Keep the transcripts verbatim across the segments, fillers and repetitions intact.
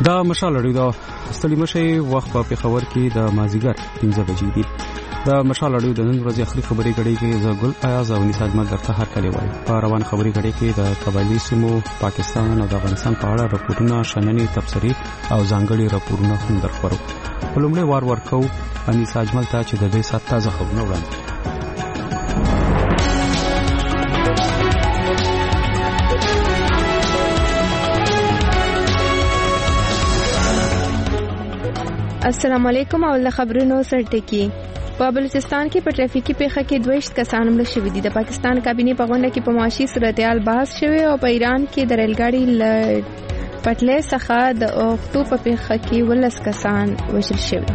دا مشال لري دا ستړي مشي وخت په پېښور کې د مازیګر پنځه بجې دي. دا مشال لري د نن ورځې اخري خبري غړي کې زګل ایاز او نساج مل درته هر کلی وای. په روان خبري غړي کې د قبایلی سیمو پاکستان او د افغانستان په اړه راپورټونه شننې تبصرې او ځانګړي راپورونه هم درخورو. په لومړي وار ورکو نساج مل ته چې د دې سات تازه خبرونه وړاندې. السلام علیکم او له خبرونو سرټکی. په بلوچستان کې په ټریفیکي پیښه کې دویشت کسان مړه شوي دي. د پاکستان کابینې په غونډه کې په معاشي صورتحال بحث شوی او په ایران کې د ریل ګاډي له پټلۍ څخه د اوختو په پیښه کې ولس کسان وژل شوي.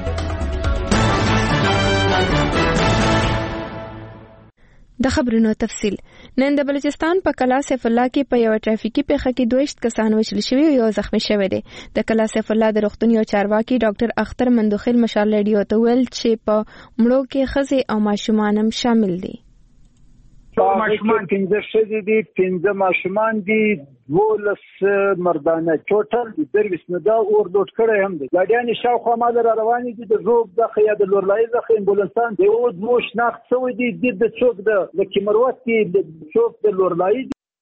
د خبرونو تفصیل. نن د بلوچستان په کلا سیف الله کې په یو ټریفیکي پیښه کې دویشت کسان وژل شوي او یو زخمی شوی دی. د کلا سیف الله د روغتون یو چارواکي ډاکټر اختر مندوخیل مشال رادیو ته ویل چې په مړو کې ښځې او ماشومان هم شامل دي. ماشومان پنځه ښځې دي، پنځه ماشومان دي، دولس مردانه، ټوټل درویس نه دا اورلوډ کړی هم دی. ګاډیانې شاوخوا ماله را روانې دي، د ژوب څخه یا د لورلایي څخه امبولانسان د یو دوه شناخت شوی دي، د څوک د کیمروت کې د څوک د لورلایي.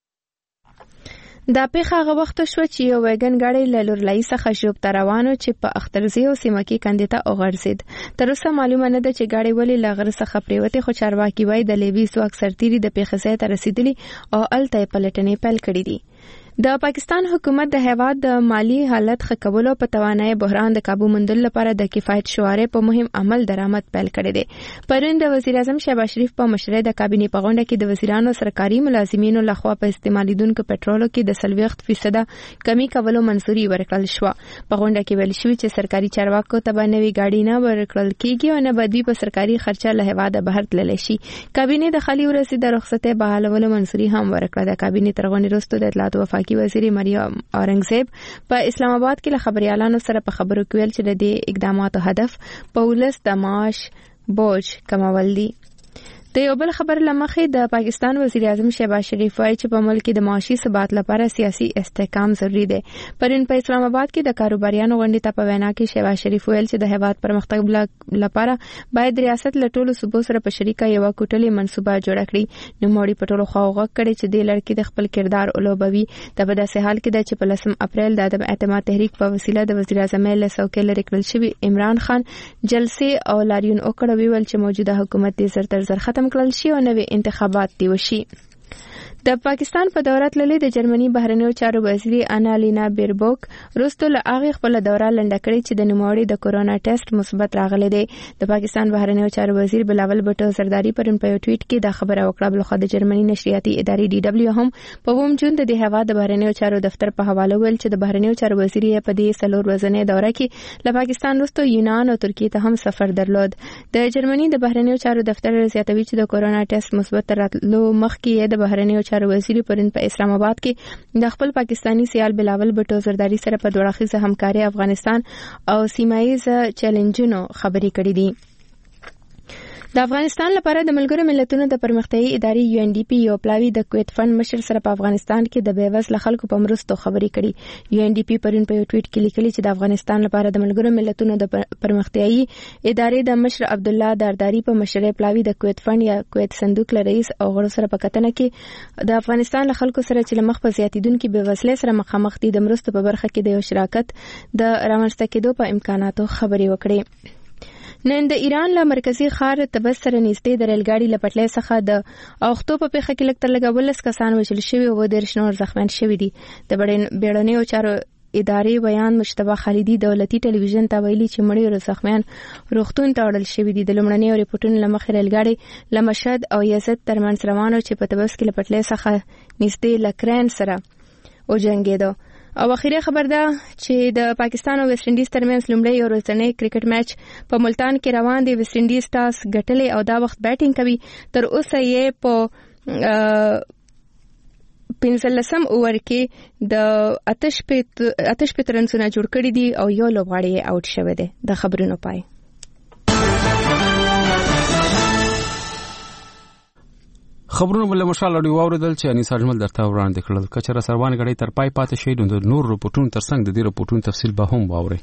دا پیښه هغه وخت شو چې یو ویګن ګاډی له لورلایي څخه ژوب ته روانو چې په اخترزی او سیمه کې کندې ته وغورځید. تر اوسه معلومه نه ده چې ګاډی ولې له غره څخه پریوتې، خو چارواکي وایي د لیوي ځواک سرتیري د پیښې ځای ته رسیدلي او هلته یې پلټنې پیل کړې دي. د پاکستان حکومت د هیواد د مالی حالت ښه کولو په توانایي بحران د قابو موندلو لپاره د کفایت شعارې په مهم عمل درآمد پیل کړی دی. پرون د وزیر اعظم شهباز شریف په مشرۍ د کابینې په غونډه کې د وزیرانو سرکاري ملازمینو لخوا په استعمالیدونکو پټرولو کې د څلوېښت فیصده کمی کولو منظوري ورکړل شوه. په غونډه کې ویل شوي چې سرکاري چارواکو ته به نوي ګاډي نه ورکړل کېږي او نه به دوی په سرکاري خرچه له هیواده بهر تللی شي. کابینې د خالي ورځې د رخصتۍ بحالولو منظوري هم ورکړه. د کابینې تر غونډې وروسته د اطلاعات وفاقي وزیر مریم اورنګزیب په اسلام آباد کې له خبريالانو سره په خبرو کې ویل چې د دې اقداماتو هدف په ولس د معاش بوج کمول دي. د یو بل خبر لمخې د پاکستان وزیر اعظم شهباز شریف وایي چې په ملک کې د معاشي ثبات لپاره سیاسي استحکام ضروری دی. پرون په اسلام آباد کې د کاروباریانو غونډې ته په وینا کې شهباز شریف ویل چې د هیواد پرمختګ لپاره باید ریاست له ټولو صوبو سره په شریکه یو کوټلې منصوبه جوړه کړي. نوموړي په ټولو خواو غږ کړی چې د لړکې د خپل کردار اولوبوي. د په داسې حال کې ده چې په لسم اپریل د عدم اعتماد تحریک په وسیله د وزیر اعظم له څوکۍ لرې کړل شوي عمران خان جلسې او لاریون وکړ. ویل چې موجوده حکومت دې زر تر زر ختم کړل شي او نوې انتخابات دی وشي. د پاکستان په دوره تللې د جرمني بهرنیو چارو وزیر انالینا بیربوک وروسته له هغې خپله دوره لنډه کړې چې د نوموړي د کورونا ټیسټ مثبت راغلی دی. د پاکستان بهرنیو چارو وزیر بلاول بټو زرداری پرون په یو ټویټ کې دا خبره وکړه. بلخوا د جرمني نشریاتي ادارې ډي ډبلیو هم په اووم جون د دې هیواد د بهرنیو چارو دفتر په حواله ویل چې د بهرنیو چارو وزیر یې په دې څلور ورځنۍ دوره کې له پاکستان وروسته یونان او ترکیې ته هم سفر درلود. د جرمني د بهرنیو چارو دفتر زیاتوي چې د کورونا ټیسټ مثبت راتلو مخکې د بهرنیو چارو وزیر پرون په اسلام آباد کې د خپل پاکستانی سیال بلاول بټو زرداری سره په دوه اړخیزه همکاري افغانستان او سیمایي چیلنجونو خبرې کړې دي. د افغانستان لپاره د ملګرو ملتونو د پرمختیایي ادارې یو ان ډي پی یو پلاوی د کویت فند مشر سره په افغانستان کې د بیوزله خلکو په مرستو خبرې کړي. یو ان ډي پی پرون په یو ټویټ کې لیکلي چې د افغانستان لپاره د ملګرو ملتونو د پرمختیایي ادارې د مشر عبد الله دارداری په مشرۍ پلاوی د کویت فند یا کویت صندوق له رئیس او غړو سره په کتنه کې د افغانستان له خلکو سره چې لمخ په زیاتیدونکو بیوزلۍ سره مخامخ دي د مرستو په برخه کې د یو شراکت د رامنځته کېدو په امکاناتو خبرې وکړي. نن د ایران له مرکزی ښار تبس سره نږدې د ریل ګاډي له پټلۍ څخه د اوختو په پیښه کې لږ تر لږه ولس کسان وژل شوي او دېرش نور زخمیان شوي دي. د بیړنیو چارو ادارې بیان مشتبه خالدي دولتي ټلویزیون ته ویلي چې مړي او زخمیان روغتون ته وړل شوي دي. د لومړنیو ریپورټونو له مخې ریل ګاډي له مشهد او یزد ترمنځ روان و چې په تبس کې له پټلۍ څخه نږدې له کرین سره وجنګېده. او اخیری خبر ده چې د پاکستان او ویسټ انډیز ترمنځ لومړی یو ورځنی کرکټ میچ په ملتان کې روان دی. ویسټ انډیز ټاس ګټلې او دا وخت بیټینګ کوي. تر اوسه یې په پنځلسم اوور کې د اتش پت رنونه جوړ کړي دي او یو لوبغاړی یې آوټ شوی دی. د خبرونو پای. خبرونه بل مشال اړي واوریدل چې انیس اجمل درته وړاندې کړل. کچره سروان غړي تر پای پاتې شي د نور رپورټونو ترڅنګ د دې رپورټونو تفصیل به هم واوري.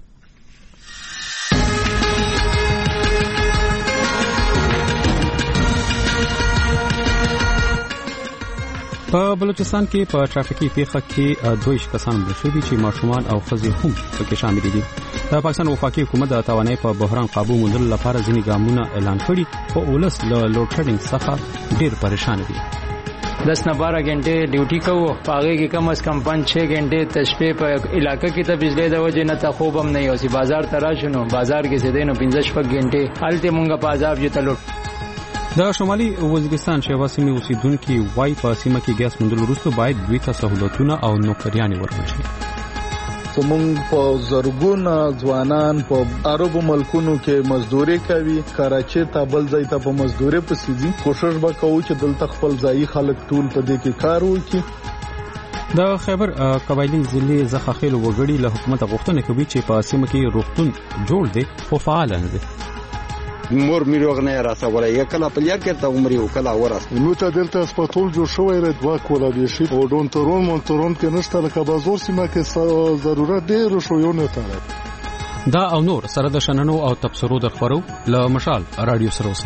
په بلوچستان کې په ټرافیکي پیښه کې دوه کسان مړه شوي چې ماشومان او ښځې هم پکې شامل دي. د پاکستان وفاقي حکومت د توانایي په بحران قابو موندلو لپاره ځینې ګامونه اعلان کړي خو ولس له لوډ شیډینګ څخه ډېر پریشان دي. दस न बारह घंटे ड्यूटी को आगे की कम अज कम पाँच छः घंटे तशपे पर इलाका की तब बिजली द वजह न तखूब हम नहीं होती बाजार तराशनो बाजार के सीधे नो पिंजश पक घंटे हलते मुंगा पाजाब जो तलुट. د شمالي وزیرستان شیوا سیمې اوسیدونکو وای په سیمه کې ګاز موندلو وروسته باید دوی ته سہولتونه او نوکریانې ورکړل شي. زمونږ په زرګونه ځوانان په عربو ملکونو کې مزدوري کوي. کراچي ته بل ځای ته په مزدوري پسې ځي. کوشش وکړو چې دلته خپل ځایي خلک ټول په دې کې کار وکړي. د خیبر قبایلی ضلع زخخیل وګړي له حکومت غوښتنه کوي چې په سیمه کې روغتون جوړ دی خو فعال نه دی. مور میروغ نه راسوله یا کله په لار کې ته عمرې وکړه ورس نو ته دلته سپټول جوړ شوی ر دوا کولا دی شي او ډون ترون مونترون کې نشته لکه بازار سیمه کې ضرورت ډیر شو یو نه تاره. دا او نور سره د شننو او تبصرو د خبرو له مشال رادیو سره اوسه.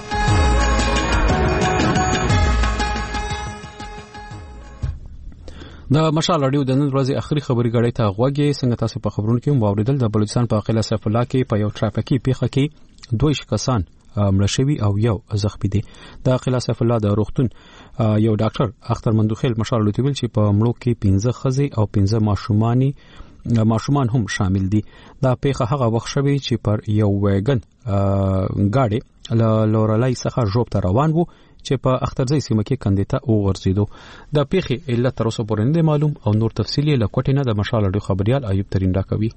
د مشال رادیو د نن ورځې اخري خبري غړې ته غوږی څنګه تاسو په خبرونو کې واوریدل. د بلوچستان په قلعه سیف الله کې په یو ټرافیکي پیښه کې دوه کسان مړه شوي او یو زخمی دي. د قلعه سیف الله د روغتون یو ډاکټر اختر مندوخیل مشال لوتیل چې په مړو کې پنځه ښځې او پنځه ماشومانی ماشومان هم شامل دي. دا پیښه هغه وخت شوی چې پر یو ویګن گاډي له لورلای څخه جوب ته روان وو چې په اخترځي سیمه کې کندیته وګرځیدو. د پیښې علت تر اوسه پورې نه معلوم او نور تفصیلی له کوټې نه د مشال اډو خبريال ایوب ترين راکوي.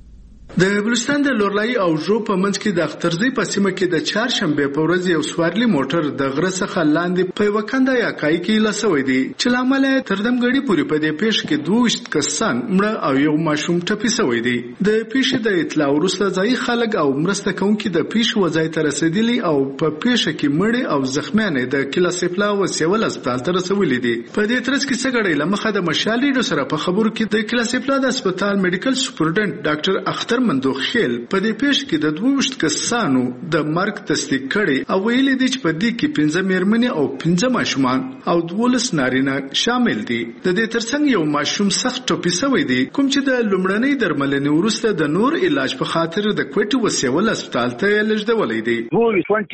د بلوچستان د لورلای او جو په منځ کې د اخترځي په سیمه کې د چهارشنبه په ورځ یو سوارلي موټر د غره څخه لاندې په وکنده یا کای کې لسوي دي چې لامل تردم غړي پوری په دې پیښ کې دوه کسان مړه او یو ماشوم ټپي شوی دي. د پیښې د اطلاع وروسته ځای خلک او مرسته کوونکي د پیښ وځای ته رسیدلي او په پیښه کې مړه او زخمیان د کلا سپلا او سیول هسپتال ته رسولي دي. په دې ترڅ کې څنګه لمخه د مشالې سره په خبرو کې د کلا سپلا د هسپتال میډیکل سپورټنټ ډاکټر اختر مندوخیل په دې پیښ کې د دوه کسانو د مرګ تصدیق کړي او ویل دي چې په دې کې پنځه مېرمنې او پنځه ماشومان او دولس نارینه شامل دي. د دې ترڅنګ یو ماشوم سخت ټپي شوی دی کوم چې د لومړنۍ درملنې وروسته د نور علاج په خاطر د کوټې وسیول هسپتال ته لږدولې دي. دوه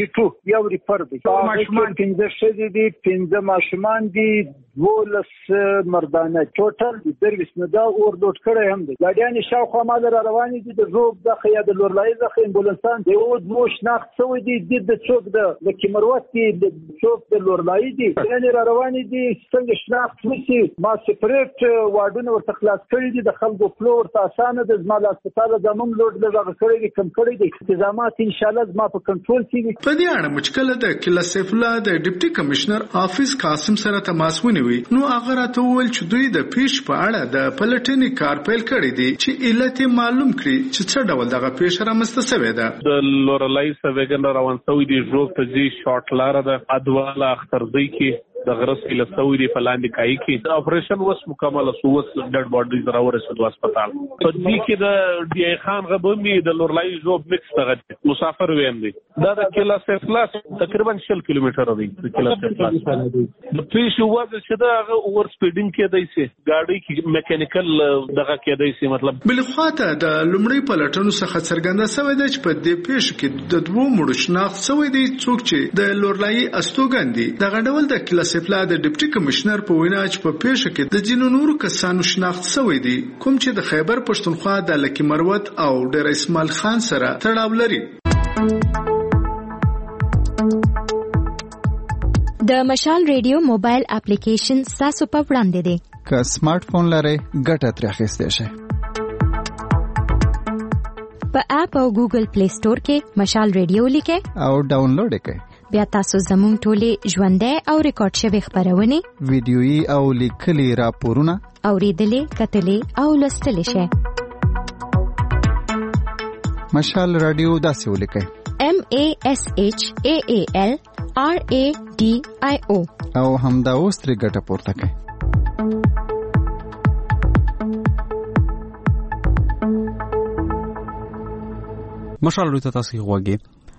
یو ریفر دي ماشومان پنځه شې دي پنځه ماشومان دي دولس مردانه ټوټل درویس نه دا اور لوټ کړی هم دي. ګاډیان شاوخوا ما در روانې دي د روب د خیا د لورلای ځخه امبولانسان دی او د شناخت شوی دي د څوک د لکیمروت کې د څوک د لورلای دي یعنی را روانې دي څنګه شناخت وسی ما سپریټ واډونه ورته خلاص کړی دي د خلکو فلور ته اسانه د زما د هسپتال زموږ لوټ لږه کړی دي کم کړی دي انتظامات ان شاء الله زما په کنټرول کې دي. په دې اړه مشکل د کلا سیف الله د ډیپټي کمشنر افیس قاسم سره تماس ونیوي. نو هغه راته وویل چې دوی د پیښ په اړه د پلټنې کار پیل کړی دی چې علت معلوم کړي چې څه ډول دغه پیښه رامنځته شوې ده. د لورلای سویګن روان شوی دی جو په دې شارټ لار ده ادواله اخترځي کې د غرس لسوي دی فلاندې کای کې اپریشن وس مکمل سوس ډډ باډي دراور رسید هسپتال په دې کې د ډي خان غبومي د لورلای جو مکس دغه مسافر ویم دی دا د کلا سفلاس تقریبا شل کیلومتر دی کلا سفلاس د پیښ وځ چې دا اور سپیډینګ کې دی سي ګاډي کې میکانیکل دغه کې دی سي مطلب بل خواته د لومړی پلټنو څخه څرګنده شوې ده چې په دې پیښ کې د دوه مړو شناخت شوې دي څوک چې د لورلای استوګن دي دغه ډول د کلا سفلا د ډیپټي کمشنر په وینا چې په پیښه کې د جنو نورو کسانو شناخت شوې دي کوم چې د خیبر پښتونخوا د لکی مروت او ډیر اسماعیل خان سره تړاو لري. د مشال ریډیو موبایل اپلیکیشن تاسو په وړاندې دی. که سمارټ فون لرئ ګټه ترې اخیستی شئ. په اپ او ګوګل پلی سٹور کې مشال ریډیو لیکئ او ډاونلوډ کړئ. بیا تاسو زموږ ټولې ژوندۍ او ریکارډ شوی خبرونه ویډیويي او لیکلي راپورونه اوریدلې کتلې او لوستلې شئ. مشال رادیو داسې ولیکئ: M A S H A A L آر ای ډي آی او او همدا اوس ترې ګټه پورته کړئ. مشال ته تاسو غوږی.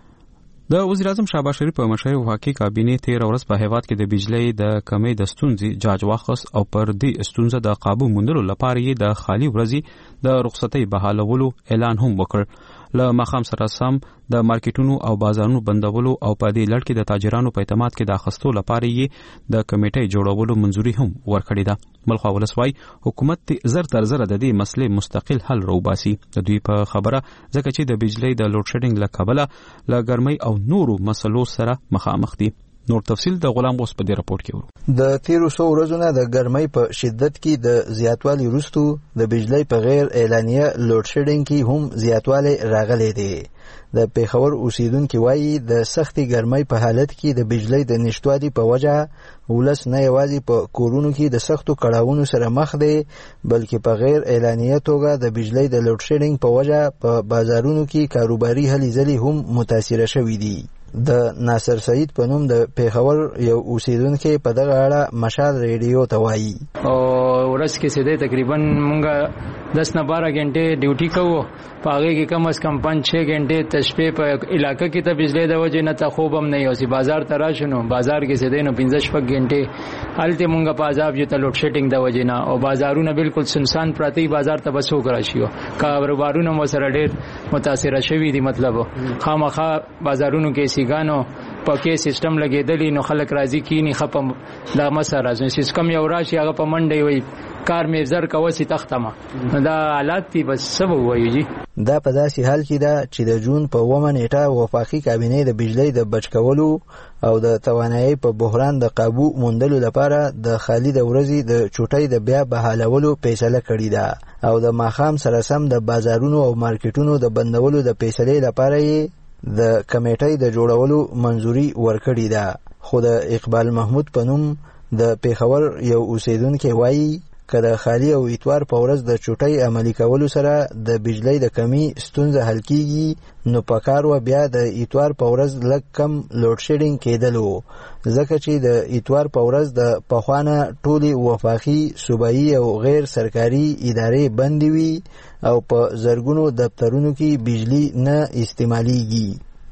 د وزیر اعظم شهباز شریف په مشرۍ وفاقي کابینې تیر ورځ په هیواد کې د بجلی د کمی د ستونزې جاج واخص او پر دې ستونزه د قابو موندلو لپاره یې د خالی ورځې د رخصتۍ بحالولو اعلان هم وکړ. له مخام سره سم د مارکیټونو او بازارونو بندولو او په دې لړ کې د تاجرانو په اعتماد کې د اخستو لپاره یې د کمیټې جوړولو منځوري هم ورکړې ده. بلخوا ولسوای حکومت زر تر زر د دې مسلې مستقل حل روباسي. د دوی په خبره ځکه چې د بجلی د لوډ شیډینګ له کبله له ګرمۍ او نورو مسلو سره مخامخ دي. نور تفصیل د غلام غوس په دې راپورټ کې ورو. د تیرو څو ورځو نه د ګرمۍ په شدت کې د زیاتوالي وروسته د بجلی په غیر اعلانیه لوډ شیډینګ کې هم زیاتوالی راغلی دی. د پیښور اوسیدونکو وایي د سختي ګرمۍ په حالت کې د بجلی د نشټوالي په وجه ولس نه یوازې په کورونو کې د سختو کړاوونو سره مخ دی بلکې په غیر اعلانیه توګه د بجلی د لوډ شیډینګ په وجه په بازارونو کې کاروباري هلې ځلې هم متاثره شوي دي. د ناصر سعید په نوم د پیښور یو اوسیدونکو په دغه اړه مشال ریډیو ته وایي. او ورځ کې سیده تقریبا مونږه دس نه بارہ غنټه ډیوټي کوو. پاغه کې کم از کم پنځ شپږ غنټه تشپې په علاقې کې ته بجلی د وجه نه ته خوب هم نه یوسي. بازار ترا شنو بازار کې سیده نو پنځه شپږ غنټه حالت مونږه په عذاب یو ته لوډ شیډینګ د وجه نه او بازارونه بالکل سنسان پراتی. بازار ته بسو کراشيو کاروبارونه مو سره ډېر متاثر شوي دي. مطلب خامخا بازارونو کې سیګانو پکې سیستم لګیدلی نو خلک راضي کینی خپم دا مسره راځي سیستم یو راشي هغه په منډي وي کار می زر کوسي تختمه دا حالات دي. بس سبب وایي دا په داسې حال کې ده چې د جون په اوومه نیټه وفاقي کابینې د بجلی د بچ کولو او د توانایي په بحران د قابو موندلو لپاره د خالي د ورځې د چوټۍ د بیا بحالولو فیصله کړې ده او د ماخام سره سم د بازارونو او مارکیټونو د بندولو د فیصلې لپاره یې د کمیټې د جوړولو منځوري ورکړې ده. خو د اقبال محمود په نوم د پیښور یو اوسیدونکو وایي که د خالی او اتوار په ورځ د چوټۍ عملي کولو سره د بجلی د کمی ستونزه حل کیږي نو پکار و بیا د اتوار په ورځ لږ کم لوډ شیډینګ کېدلو ځکه چې د اتوار په ورځ د پخوانه ټولي وفاقي صوبایي او غیر سرکاري ادارې بندي وي او په زرګونو دفترونو کې بجلی نه استعماليږي.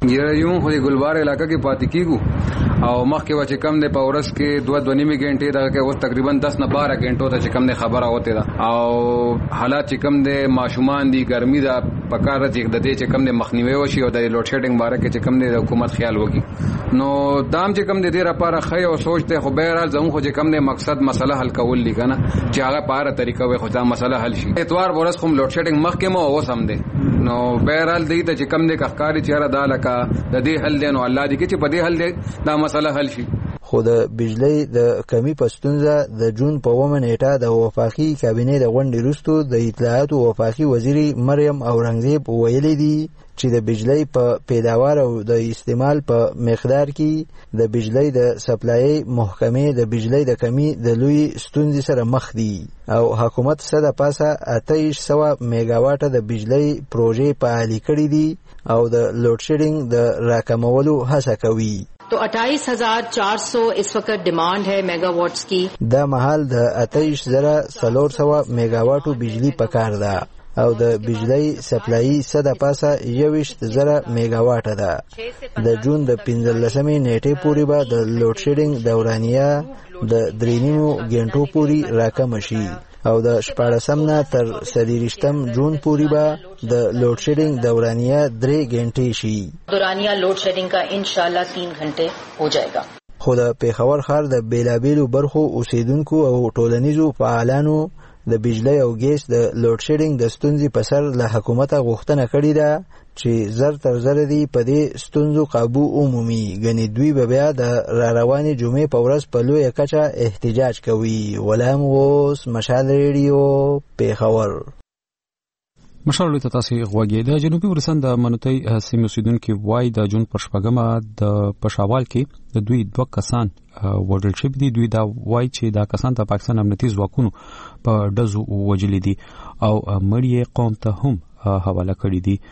یو خو د ګلبار علاقې کې پاتې کیږو او مخکې و چې کم د پاورس کې دوه دوه نیمه غنټې دا کې اوس تقریبا دس نه بارہ غنټو ته چې کم د خبره وته دا او حالات چې کم د ماشومان دي ګرمي دا پکار چې د دې چې کم د مخنیوي وشي او د لوډ شیډینګ باره کې چې کم د حکومت خیال وکړي نو دام چې کم د دې لپاره خې او سوچته خو بهرحال زموږ خو چې کم د مقصد مسله حل کول دي کنه چې هغه پاره طریقه وي خو دا مسله حل شي. اتوار ورځ کوم لوډ شیډینګ مخکې مو اوس هم دي نو بهرحال دې ته چې کم د کخکاری چیرې دالکا د دې حل دی نو الله دې کې چې په دې حل دی دا مسله حل شي. خو د بجلی د کمی پستونزه د جون په اوومه نیټه د وفاقي کابینې د غونډې وروسته د اطلاعات او وفاقي وزیري مریم اورنګزیب ویلي دي چې د بجلی په پیداوار او د استعمال په مقدار کې د بجلی د سپلای محکمې د بجلی د کمی د لوی ستونزې سره مخ دي او حکومت صد پاسه اتهیش سوه میگاواټه د بجلی پروژې فعالي کړې دي او د لوډ شیډینګ د راکمولو هڅه کوي. तो अट्ठाईस हजार चार सौ इस वक्त डिमांड है मेगावाट्स की. دا محل د اتهیش زره څلور سوه میگاواټو بجلی پکار ده او د بجلی سپلای صد پاسه یویشت زره میگاواټه ده. د جون د پنځلسمې نیټې پورې به د لوډ شیډینګ دورانیه د درې نیمو غنټو پورې راکم شي او د شپاړسم نه تر څلوېښتم جون پورې به د لوډ شیډینګ دورانیه درې غنټې شي. دورانیه لوډ شیډینګ کا انشاءالله तीन घंटे हो जाएगा. خو د پیښور ښار د بیلابیلو برخو اوسیدونکو او ټولنیزو فعالانو د بجلی او ګیس د لوډ شیډینګ د ستونزې په سر له حکومته غوښتنه کړې ده چې زر تر زر دي په دې ستونزو قابو عمومي غني دوی به بیا د را روانې جمعې په ورځ په لویه کچه احتجاج کوي. غلام غوث مشال ریډیو پیښور. مشال ته تاسو غوږی د جنوبي ورسند د منوتي سیمې اوسیدونکو وای د جون پر شپږمه د پښاوال کې د دوی دوه کسان وډل شپ دي. دوی دا وای چې دا کسان د پاکستان امنیتي ځواکونو په دزو وجلې دي او مړی قوم ته هم حواله کړی دي.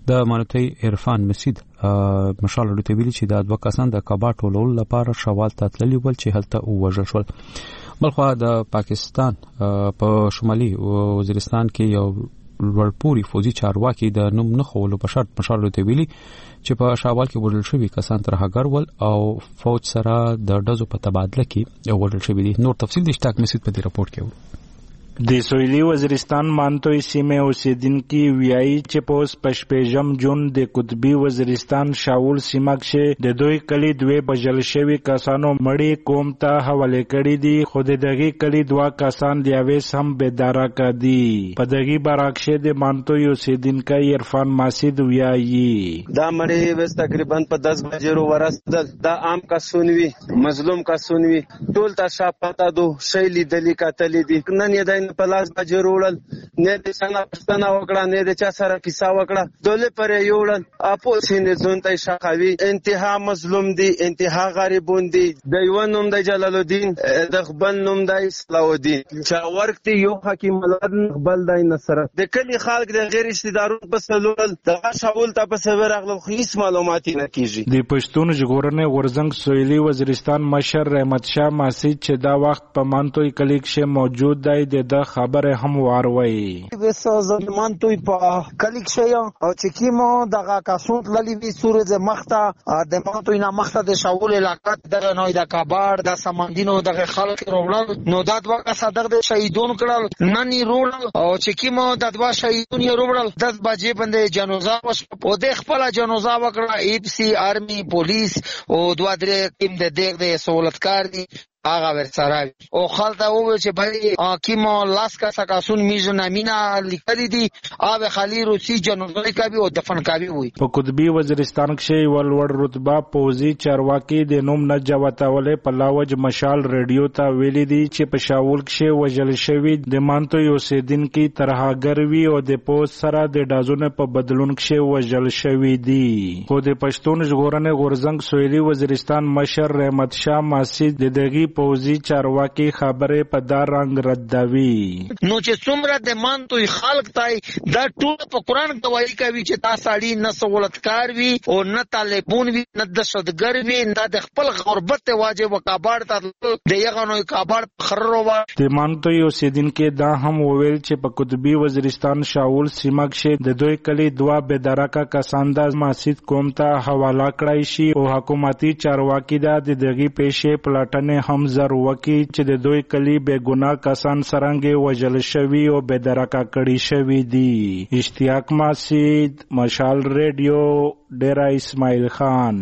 د مانوتي عرفان مسید مشال لري ویلي چې د دوه کسان د کبا ټولول لپاره شوال ته تللی ول چې هلته وژل شول. بلخو د پاکستان په شمالي وزیرستان کې یو لوړپوړي فوجي چارواکي د نوم نه خولو په شرط مشال لري ویلي چې په شوال کې وژل شوی کسان تر هغه ول او فوج سره د ډزو په تبادله کې وژل شوی دي. نور تفصیل د اشتاق مسید په دې راپورټ کې و. د سویلي وزیرستان مانتوي سیمه اوسیدونکي ویایي چې په اوس پشپېژم جون د قطبي وزیرستان شاول سیمه کې د دوی کلی دوه بجل شوی کسانو مړی قوم ته حواله کړی دي، خو د دغه کلی دوا کسان د اویس هم بيدارا کړي. په دغه براکشه د مانتوي اوسیدونکي عرفان ماسید ویایي دا مړی وس تقریبا په دس بجې ورسېدل. دا عام کسونوي مظلوم کسونوي ټول ته شاپاته دو شیلی دلی کتلې دي. نن یې په لاس بجې وروړل، نه د څنګه پښتنه وکړه، نه د چا سره کیسه وکړه، دولې پرې یوړل. اپو سینې ځون ته شقاوي انتها مظلوم دي، انتها غریبون دي. د یو نوم د جلال الدین، د خپل نوم د صلاح الدین چې ورکتي یو حکیم ملاد بل د نصرت. د کلی خلک د غیر اشتدارون په سلول د شاول ته په سبر اغلب هیڅ معلومات نه کیږي. د پښتون ژغورنې غورزنګ سویلي وزیرستان مشر رحمت شاه ماسید چې دا وخت په مانتوي کلی کې موجود دی د خبره هم واروي. وسه زمانتوي په کلیک شیا او چې کیمو دغه کاسوت للی وی سورې مخته د مانتوي نه مخته د شاول علاقات دغه نوې د کابار د سمندینو دغه خلک روړل نو د دوه صدر د شهیدون کړل نني روړل او چې کیمو د دوه شهیدون یې روړل دس بجې باندې جنازه وش په د خپل جنازه وکړه. ای پی سی آرمي پولیس او دوه درې ټیم د دغه د سہولتکار دي هغه ورسره او خلته و چې بھائی کیمو لاس کا سکاسون میزو نامینا لیکلي دي او خالی روسي جنوبي کابي او دفن کابي وي. په قطبي وزیرستان کې ولور رتبه پوزي چارواکي د نوم نه جواتولې په لاوج مشال رادیو ته ویلي دي چې په شاول کې وجل شوی د مانتوي اوسیدونکي ترهاګروي او د پوس سره د دازونه په بدلون کې وجل شوی دي. خو د پښتون ژغورنې غورزنګ سویلي وزیرستان مشر رحمت شاه ماسید د دغه پوزي چارواکي خبره په دار رنگ ردوي. نو چې څومره د مانتوي خلق تای دا ټول په قران گواہی کوي چې تا سړی نه سہولتکار وي او نه طالبون وي نه دشتګر وي نه د خپل غربت واجب وکابار ته د یغه نو کابار خرروا. د مانتوي اوسیدونکو دا هم وویل چې په قطبي وزیرستان شاول سیمه کې د دوی کلی دوا بيدارکا کسانداز ماسید قوم ته حواله کړای شي او حکومتي چارواکي دا د دغه پیښې پلاټنه هم زر وکی چې د دوی کلی بے گناه کسان سرنګ وجل شوی او بے درکا کړي شوی دي. اشتیاق ماسید مشال ریډیو ډیرا اسماعیل خان.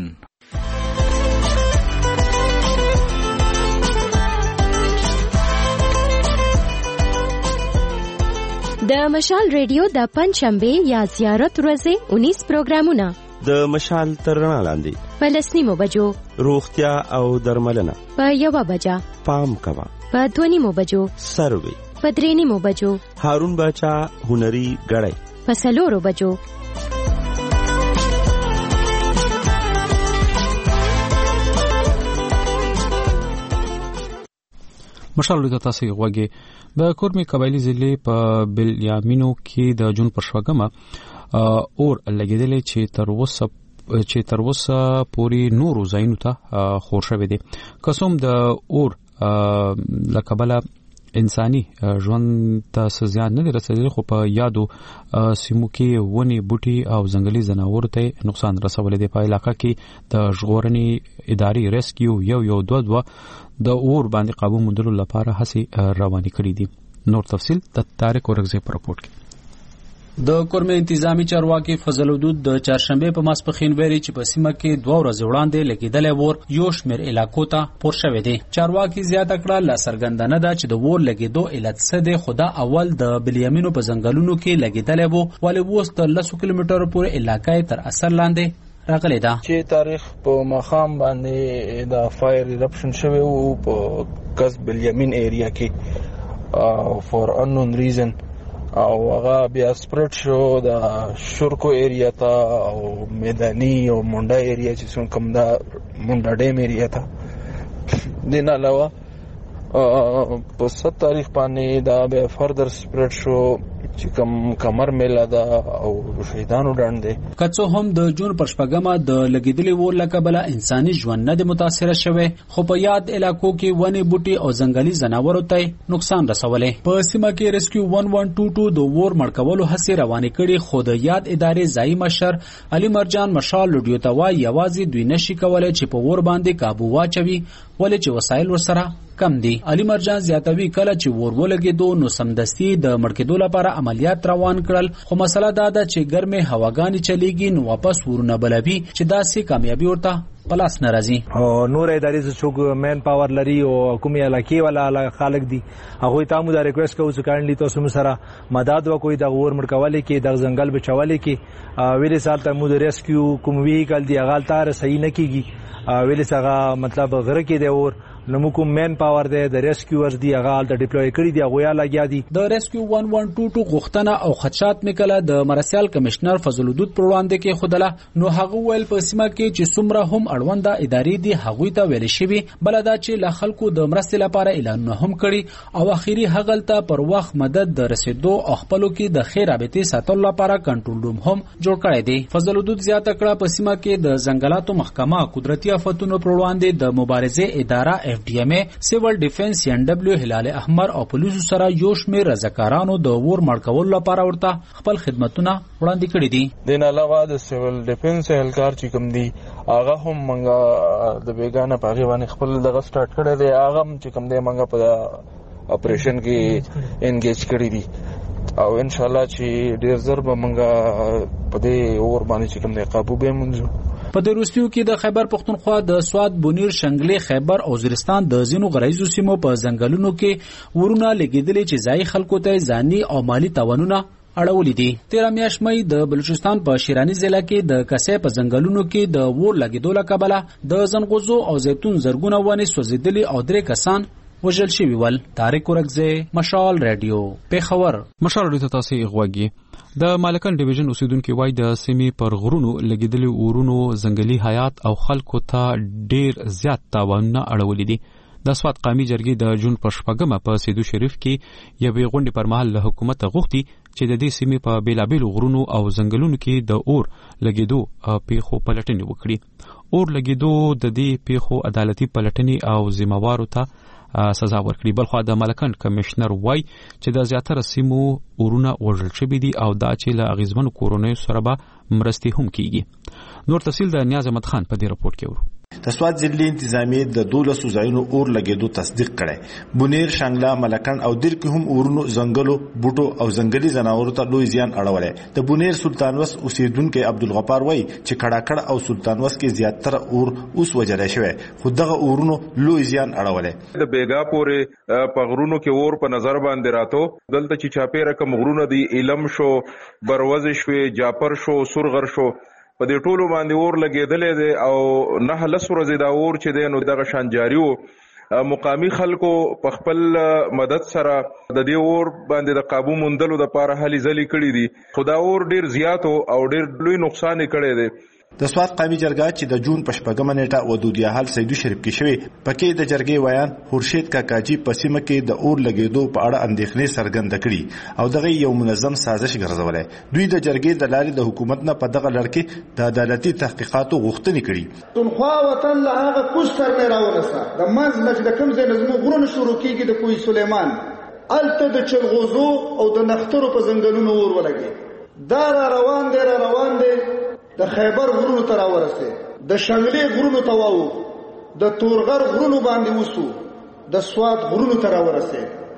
د مشال ریډیو د پنځشنبه یا زیارت ورځې انیس پروګرامونه د مشال ترنا لاندې په لسنیمو بجو روغتیا او درملنه په یوه بجه پام کوا په دونیمو بجو سروي په درېنیمو بجو هارون بچا هنري غړی په څلورو بجو مشال د تاسو غوږی د کورمي قبایلی ضلع په بلیامینو کې د جون پر شوګما اور لګیدلې چې تر وسه چې تر وسه پوری نورو زاینو ته خور شوه دي. قسم د اور لکبله انساني ژوند ته زیان نه رسېدل خو په یادو سیمو کې ونی بوټي او ځنګلي ځناور ته نقصان رسول دي. په علاقه کې د ژغورنې ادارې ریسکیو یو یو دوه دوه د اور باندې قابو موندلو لپاره هڅې روانې کړې دي. نور تفصیل د طارق اورغزی په راپورټ کې. د کورمه انتظامی چارواکي فضل الدود د چهارشنبه په ماسپخین ویري چې په سیمه کې دوه ورځې وړاندې لګیدلې ور یو شمیر علاقو ته پور شوې دي. چارواکي زیاته کړه لا سرګندنه ده چې د ور لګیدو علت څه دی. خدا اول د بلیامینو په ځنګلونو کې لګیدلې وو ولې ووس تر لسو کیلومترو پورې علاقې تر اثر لاندې راغلی ده. چې تاریخ په مخام باندې د فایر ایرپشن شوی وو په کس بلیامین ایریا کې فور انون ریزن او هغه بیا سپریډ شو د شورکو ایریا ته او میدانی او مونډا ایریا چې څنګه کوم دا مونډا ډیم ایریا ته دین علاوه په ست تاریخ باندې دا بیا فردر سپریډ شو چې کم کمر میله ده او شهیدانو ډنډ دی. که څه هم د جون پر شپږمه د لګیدلې اور له کبله انساني ژوند نه دی متاثره شوی، خو په یاد علاقو کې ونې بوټي او ځنګلي ځناورو ته نقصان رسولی. په سیمه کې ریسکیو ون ون ټو ټو د اور مړ کولو هڅې روانې کړي، خو د یاد ادارې ځایي مشر علي مرجان مشال لوډیو ته وایي یوازې دوی نشي کولی چې په اور باندې کابو واچوي، ولې چې وسایل ورسره کم دي. علي مرجان زیاتوي کله چې اور ولګېدو نو سمدستي د مړ کېدو لپاره عملیات روان کړل، خو مسله دا ده چې ګرمې هواګانې چلیږي نو واپس ورونه بلوي چې داسې کامیابي ورته پلاس ناراضي. او نور ادارې چې مین پاور لري او کومې علاقې والا خلک دي هغه ته مو دا ریکوست کوو چې کاندلی تاسو سره مدد وکړئ د اور مړ کولو کې، د ځنګل بچولو کې. ویلې سال ته مو د ریسکیو کوم ویکل دی هغه تار صحیح نه کیږي، ویلې څنګه مطلب غره کې دی اور نو موږ مین پاور دی د ریسکیورز دی هغه د ډیپلوي کړی دی هغه یا لګیا دي. د ریسکیو ون ون ټو ټو غوښتنه او خدشات میکله د مرسیال کمشنر فضل الدود پر وړاندې کې خودله، نو هغه ویل په سیمه کې چې څومره هم اړونده ادارې دي هغوی ته ویل شوي، بل دا چې له خلکو د مرستې لپاره اعلانونه هم کړي او اخیری هغلته پر وخت مدد د رسیدو او خپلو کې د خیر رابطې ساتلو لپاره کنټرول روم هم جوړ کړی دی. فضل الدود زیاته کړه په سیمه کې د ځنګلاتو محکمه قدرتي آفتونو پر وړاندې د مبارزې اداره اف ډي ام سیول ډیفنس ان ډبلیو هلال احمر او پولیسو سره یو شمېر رضاکارانو د اور مړ کولو لپاره ورته خپل خدمتونه وړاندې کړي دي. دین علاوه د سیول ډیفنس اهلکار چې کوم دي هغه هم منګه د بیگانه پاغي باندې خپل دغه سٹارټ کړی دی، هغه هم چې کوم دی منګه په اپریشن کې انګیج کړی دي او ان شاء الله چې ډیر زر به منګه په دې اور باندې چې کوم دی قابو به مونږ. په د روسیو کې د خیبر پختونخوا د سواد بونیر شنګلې خیبر او وزیرستان د ځینو غرایزو سیمو په ځنګلونو کې ورونه لګیدلې چې ځای خلکو ته ځاني او مالی تاوانونه اړولې دي. تیرا میاشت مې د بلوچستان په شیرانی ضلع کې د کسې په ځنګلونو کې د اور لګیدو له کبله د زنغوزو او زیتون زرګونه ونې سوځېدلې او درې کسان وژل شوي ول. طارق ورکزی، مشال رادیو، پیښور. مشال رادیو ته تاسو غوږی. د مالکان ډیویژن اوسیدونکو وای د سیمې پر غرونو لګیدلي اورونو ځنګلي حیات او خلکو ته ډیر زیات تاوانونه اړولې دي. د سواد قومي جرګې د جون پر شپږمه په سیدو شریف کې یوې غونډې پر مهال له حکومت غوښتي چې د دې سیمې په بیلابیلو غرونو او ځنګلونو کې د اور لګیدو پیښو پلټنې وکړي. اور لګیدو د دې پیښو عدالتي پلټنې او ذمہوارو ته سزا ورکړي. بلخو د مالکان کمشنر وای چې د زیاتره سیمو اورونه وژل شوي دي او دا چې له اغیزمنو کورونو سره به مرستې هم کیږي. نور تفصیل د نیاز احمد خان په دې راپورټ کې ورو. د سواد ضلع انتظامیه د دولسو ځایونو اور لګیدو تصدیق کړي. بونیر، شانګلا، ملکان او دیر کې هم اورونو ځنګلو بوټو او ځنګلي ځناورو ته لوی زیان اړولی. د بونیر سلطانوس اوسیدونکو عبدالغفار وای چې کړهکړ او سلطانوس کې زیاتره اور اوس وجل شوی، خو دغه اورونو لوی زیان اړولی. د بیګا پورې په غرونو کې اور په نظر باندې راتو، دلته چې چاپی رقم غرونه دي، علم شو، بروز شو، جاپر شو، سرغر شو، په دې ټولو باندې اور لګیدلې دي او نه لس ورځې دا اور چې دی نو دغه شان جاری وو. مقامی خلکو په خپل مدد سره د دې اور باندې د قابو موندلو دپاره هلې ځلې کړي دي، خو دا اور ډیر زیات او ډیر لوی نقصان یې کړی دی. د سواد قومي جرګه چې د جون په شپږمه نیټه ودودیه حل سیدو شریف کې شوی، پکې د جرګې ویان خورشید کاکاجي په سیمه کې د اور لګیدو په اړه اندېښنې څرګنده کړي او دغه یو منظم سازش ګرځولی. دوی د جرګې د لارې د حکومت نه په دغه لړ کې د عدالتي تحقیقاتو غوښتنې کړي. تنخوا وطن له هغه کوز تر مې راورسه د منځ نه چې د کوم ځای نه زموږ غرونه شروع کېږي د کوی سلیمان هلته د چلغوزو او د نښترو په ځنګلونو اور ولګېد. دا را روان دی را روان دی د خیبر غرونو ته راورسه، د شنګلې غرونو ته واوښت، د تورغر غرونو باندې وسو، د سواد غرونو ته راورسه.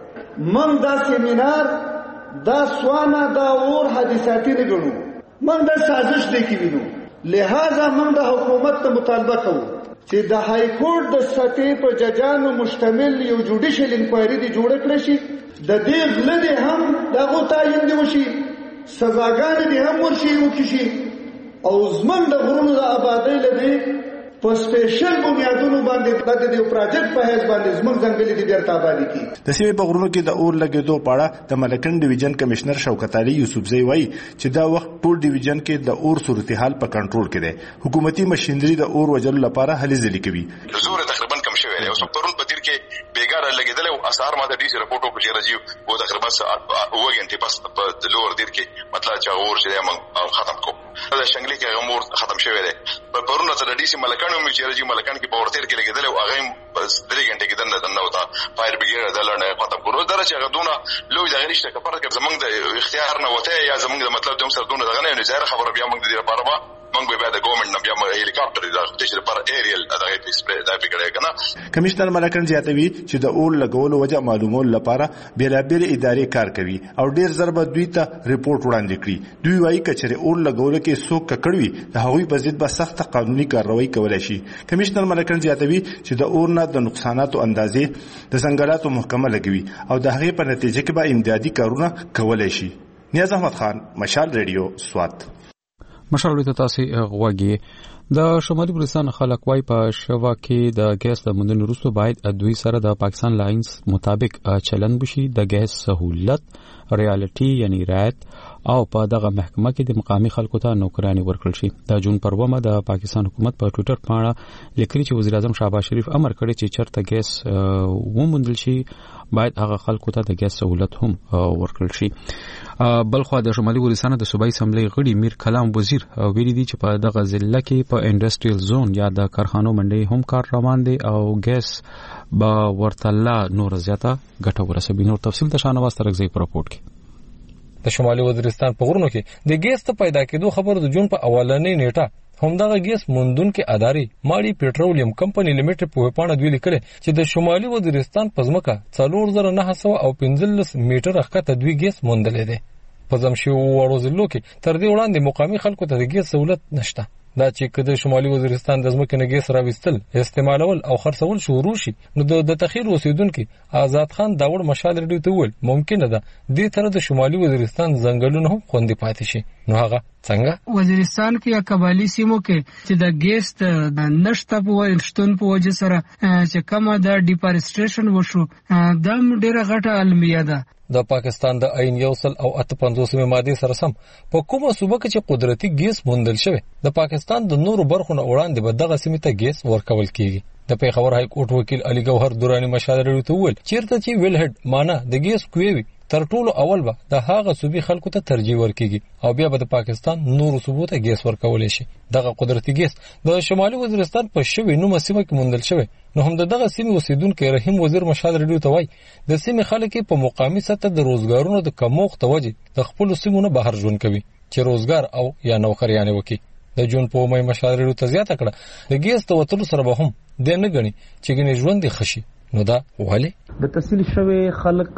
من دا سیمینار دا سوانه دا اور حادثاتی نه ګڼو، من دا سازش دی کې وینو. لہذا من د حکومت ته مطالبه کوو چې د های کورټ د سطحې په ججانو مشتمل یو جوډیشل انکوایري دی جوړ کړی شي، د دې غله دی هم دغه تعین دی وشي، سزاګانې دی هم ورشي وکړي او زمن د غرونو د آبادۍ لدی په سپیشل بنیادونو باندې د دې پروجیکټ په هیڅ باندې زمن ځنګلي دي بیرته آبادی کی. د سیمې په غرونو کې د اور لګیدو په اړه د ملکن ډیویژن کمشنر شوکت علي یوسفزئی وایي چې دا وخت ټول ډیویژن کې د اور صورتحال په کنټرول کې دی. حکومتي مشینری د اور وجلو لپاره هلې ځلې کوي. زور تقریبا کم شوی شوی دی. اوس پرون په تیر کې بیګاره لګیدل او اثر ما د ډي سي رپورټ وکړ چې راځي او تقریبا اوه غنټې پس په لور دیر کې مطلب چې اور چې موږ ختم کو دا شنګلې کې غمور ختم شوی دی. پرون ته د ډي سي ملکان مې چې راځي ملکان کې باور تیر کې لګیدل او هغه بس درې غنټې کې دنه دنه وتا فایر بریګیډ دلته ختم کړو. دا چې هغه دونه لوی دغه نشته کپاره کې زمونږ د اختیار نه وته یا زمونږ د مطلب دوم سره دونه دغه نه ظاهر خبره بیا موږ د دې لپاره ما موږ به د ګورنمنت نه بیا هلیکاپټر د تاسو لپاره ایریل دغه ډیسپلی دا فکرې کنه. کمشنر ملکن زیاتوي چې د اور لګولو وجه معلومول لپاره بیلابل ادارې کار کوي او ډیر ضرب دوی ته ریپورت وړاندې کړي. دوی وايي کچره اور لګولو کې څوک ککړوي د هغوی په ضد به سخت قانوني کاروایی کولای شي. کمشنر ملکن زیاتوي چې د اور نه د نقصاناتو اندازې د څنګهلاتو محکمه لګوي او د هغې په نتیجه کې به امدادي کارونه کولای شي. نیاز احمد خان، مشال ریډیو، سوات. مشال ریډیو تاسو غوږی د شمالي بلوچستان خلک وايي په شوا کې د ګیس د موندنې وروسته باید دوی سره د پاکستان لاینز مطابق چلن وشي. د ګیس سہولت ریالټي یعنی رعایت او په دغه محکمه کې د مقامی خلکو ته نوکرانی ورکړل شي. د جون پر ومه د پاکستان حکومت په ټوئیټر باندې لیکلي چې وزیر اعظم شهباز شریف امر کړی چې چرته ګیس وموندل شي باید هغه خلکو ته د ګیس سہولت هم ورکړل شي. بلخو د شمالي بلوچستان د صوبایي اسمبلی غړي میر کلام وزیر ویلي دي چې په دغه ضلع کې په انډستریل زون یا د کارخانو منډي هم کار روان دي او ګیس به ورته لا نور زیاته ګټه ورسوي. نور تفصیل د شانواز ترغزي په راپورټ کې. د شمالي وزیرستان په غرونو کې د ګیس ته پیدا کېدو خبر د جون په اولنۍ نیټه همدغه ګیس موندونکو ادارې ماړي پېټرولیم کمپنی لیمیټډ په پاڼه دوی لیکل چې د شمالي وزیرستان په ځمکه څلور زره نه سوه او پنځلس میټر ښکته دوی ګیس موندلې ده. په ځمشي وړو ضلعو کې تر دې وړاندې مقامي خلکو ته د ګیس سہولت نشته. دا چې کله شمالي وزیرستان د ځمکې نه ګیس راوستل استعمالول او خرڅول شروع شي نو د تخیر اوسیدونکو آزاد خان داوړ مشال ریډیو ته ویل ممکن ده دې تر د شمالي وزیرستان ځنګلونه هم خوندې پاتې شي. نو هغه څنګه وزیرستان کې یا قبایلی سیمو کې چې د ګیس د نشته په ورشتون په وجه سره چې کومه د ډیفارستریشن وشو د ډیره غټه المیه ده. د پاکستان د عین یو سل او اته پنځوسمې ماده سره سم په کومه صوبه کې چې قدرتي ګیس موندل شوی د پاکستان د نورو برخو نه وړاندې به دغه سیمه ته ګیس ورکول کیږي. د پیښور های کورټ وکیل علي ګوهر دورانی مشاهده لري ته ویل چیرته چې ویل هډ معنا د ګیس کوي تر ټولو اول به د هغه صوبې خلکو ته ترجیح ورکیږي او بیا به د پاکستان نورو صوبو ته ګیس ورکول شي. دغه قدرتي ګیس د شمالي وزیرستان په شوی نو مسیمه کې موندل شوی. نو هم دغه سیمه اوسیدونکو رحیم وزیر مشاهده لري ته وای د سیمه خلک په مقامی سطح د روزګارونو د کموخت توجه د خپل سیمونو بهر ژوند کوي چې روزګار او یا نوکریانه وکي. د جون په مې مشاهده لري ته زیاته کړه د ګیس ته وتلو سره به هم د نه غني چې ګنې ژوند خشي. نو دا ولی د تحصیل شوی خلک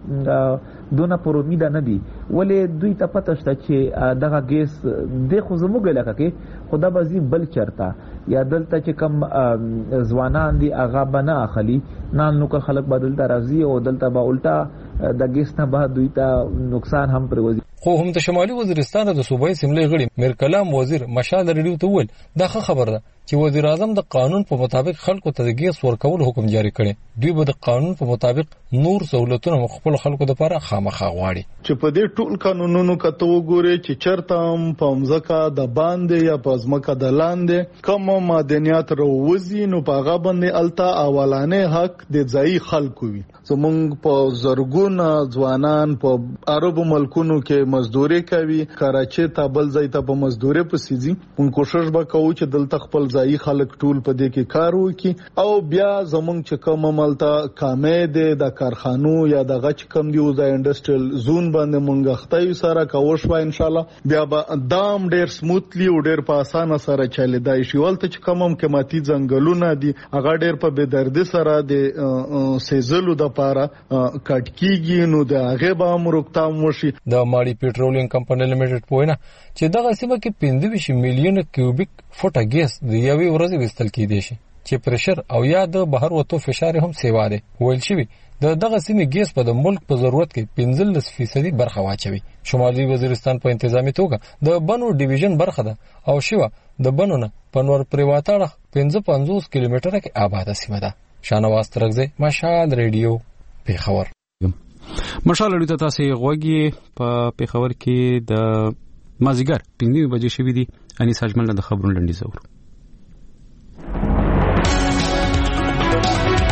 دونه پر امید نه دي ولې دوی ته پته شته چې دغه ګیس د خو زموږ علاقه کې خدا بزی بل چرتا یا دلته چې کم ځوانان دي هغه بنا اخلي نن نو که خلک بدل درازي او دلته به الټا د ګیس نه به دوی ته نقصان هم پروزي. خو هم د شمالي وزیرستان د صوبایي اسمبلی غړي میر کلام وزیر مشال ریډیو ته ویل دا خبر ده چې وزیر اعظم د قانون په مطابق خلکو ته د ګیس ورکول حکم جاری کړي. دوی به د قانون په مطابق نور سہولتونه خپل خلکو لپاره خامخا غواړي. چې په دې ټول قانونونو کته وګوري چې چرته هم په ځمکه د باندې یا په ځمکه د لاندې کوم معدنیات راوځي نو په هغه باندې التا اولانې حق د ځای خلکو وي. زمونږ په زرګونه ځوانان په عربو ملکونو کې مزدوري کوي کراچي ته بل ځای ته په مزدوري پسیږي. مونږ کوشش وکړو چې دلته خپل ځای خلک ټول په دې کې کار وکړي او بیا زمونږ چې کوم ملته کامې ده د کارخانو یا د غچ کم دی او د انډستریل زون باندې مونږ ختای سره کوښښ و ان شاء الله بیا به دام ډیر سموثلی او ډیر په اسانه سره چلیدای شي. ولته چې کوم قیمتي ځنګلونه دي هغه ډیر په بے دردی سره د سیزلو د پاره کټکیږي نو د هغه به امرکتام وشي. د ماړي پېټرولیم کمپنی لیمیټډ پوینه چې دغه سیمه کې پنځه ویشت میلیون کیوبیک فوټه ګیس د یوې ورځې وستل کېدی شي چې پرشر او یا د بهر وته فشار هم سیوا دی. ویل شوی د دغه سیمه ګیس په د ملک په ضرورت کې پنځلس فیصدي برخه واچوي. شمالي وزیرستان په انتظامی توګه د بنو ډیویژن برخه ده او شیوا د بنو نه پنور پریواتاړه پنځه پنځوس کیلومتره کې آباده سیمه ده. شانواز ترغزه مشال ریډیو پیښور. مشال ریډیو ته تاسو غوږی په پیښور کې د مازیګر پنځه بجې شوې دي. انیس اجمل د خبرونو لنډیز اورو.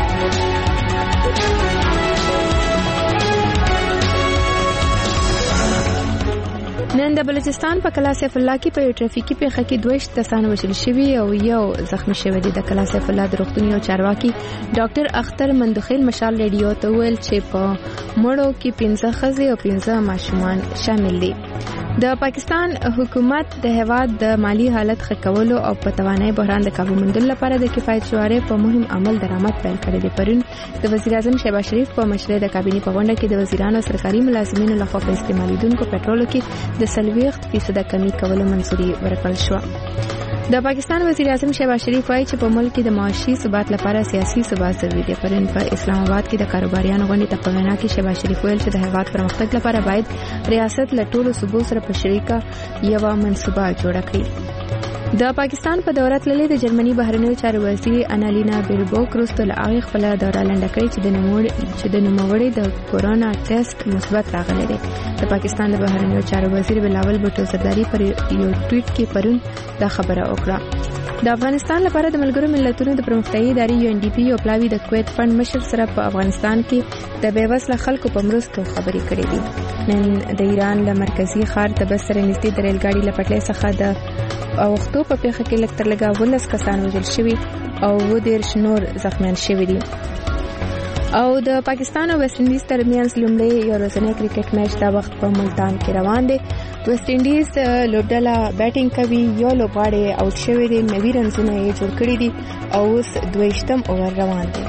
نن د بلوچستان په کلا سیف الله کې په ټرافیکي پیښه کې دوه کسان وژل شوي او یو زخمی شوی دی. د کلا سیف الله د روغتون یو چارواکي ډاکټر اختر مندخیل مشال ریډیو ته ویل چې په مړو کې پنځه ښځې او پنځه ماشومان شامل دي. د پاکستان حکومت د هیواد د مالی حالت ښه کولو او په توانایي بحران د کابو موندلو لپاره د کفایت شعارې په مهم عمل درآمد پیل کړی دی. پرون د وزیر اعظم شهباز شریف په مشرۍ د کابینې په غونډه کې د وزیرانو او سرکاري ملازمینو لخوا په استعمالیدونکو پټرولو کې د سلويخت فیصد کمی کولو منځوري ورکړل شو. د پاکستان وزیر اعظم شهباز شریف وايي چې په ملک کې د معاشي ثبات لپاره سیاسي ثبات ضروري دی. پرون په اسلام آباد کې د کاروباریانو غونډې ته په وینا کې شهباز شریف ویل چې د هیواد پرمختګ لپاره باید ریاست له ټولو صوبو سره په شریکه یوه منصوبه جوړه کړي. د پاکستان په دوره تللې د جرمني بهرنیو چارو وزیر انالینا بیربوک وروسته له هغې خپله دوره لنډه کړې چې د نوموړي چې د نوموړي د کورونا ټیسټ مثبت راغلی دی. د پاکستان د بهرنیو چارو وزیر بلاول بھټو زرداری پر یو ټویټ کې پرون دا خبره وکړه. د افغانستان لپاره د ملګرو ملتونو د پرمختیایي ادارې یو ان ډي پی یو پلاوي د کویت فند مشر سره په افغانستان کې د بېوزله خلکو په مرستو خبرې کړې دي. نن د ایران له مرکزي ښار تبس سره نږدې د ریل ګاډي له پټلۍ څخه د اوښتو په پیښه کې لږ تر لږه ولس کسان وژل شوي او اووه دېرش نور زخمیان شوي دي. او د پاکستان او ویسټ انډیز ترمنځ لومړی یو ورځنی کرکټ میچ دا وخت په ملتان کې روان دی. ویسټ انډیز لوبډله بیټینګ کوي، یو لوبغاړی آوټ شوی دی، نوي رنزونه یې جوړ کړي دي او اوس دویشتم اوور روان دی.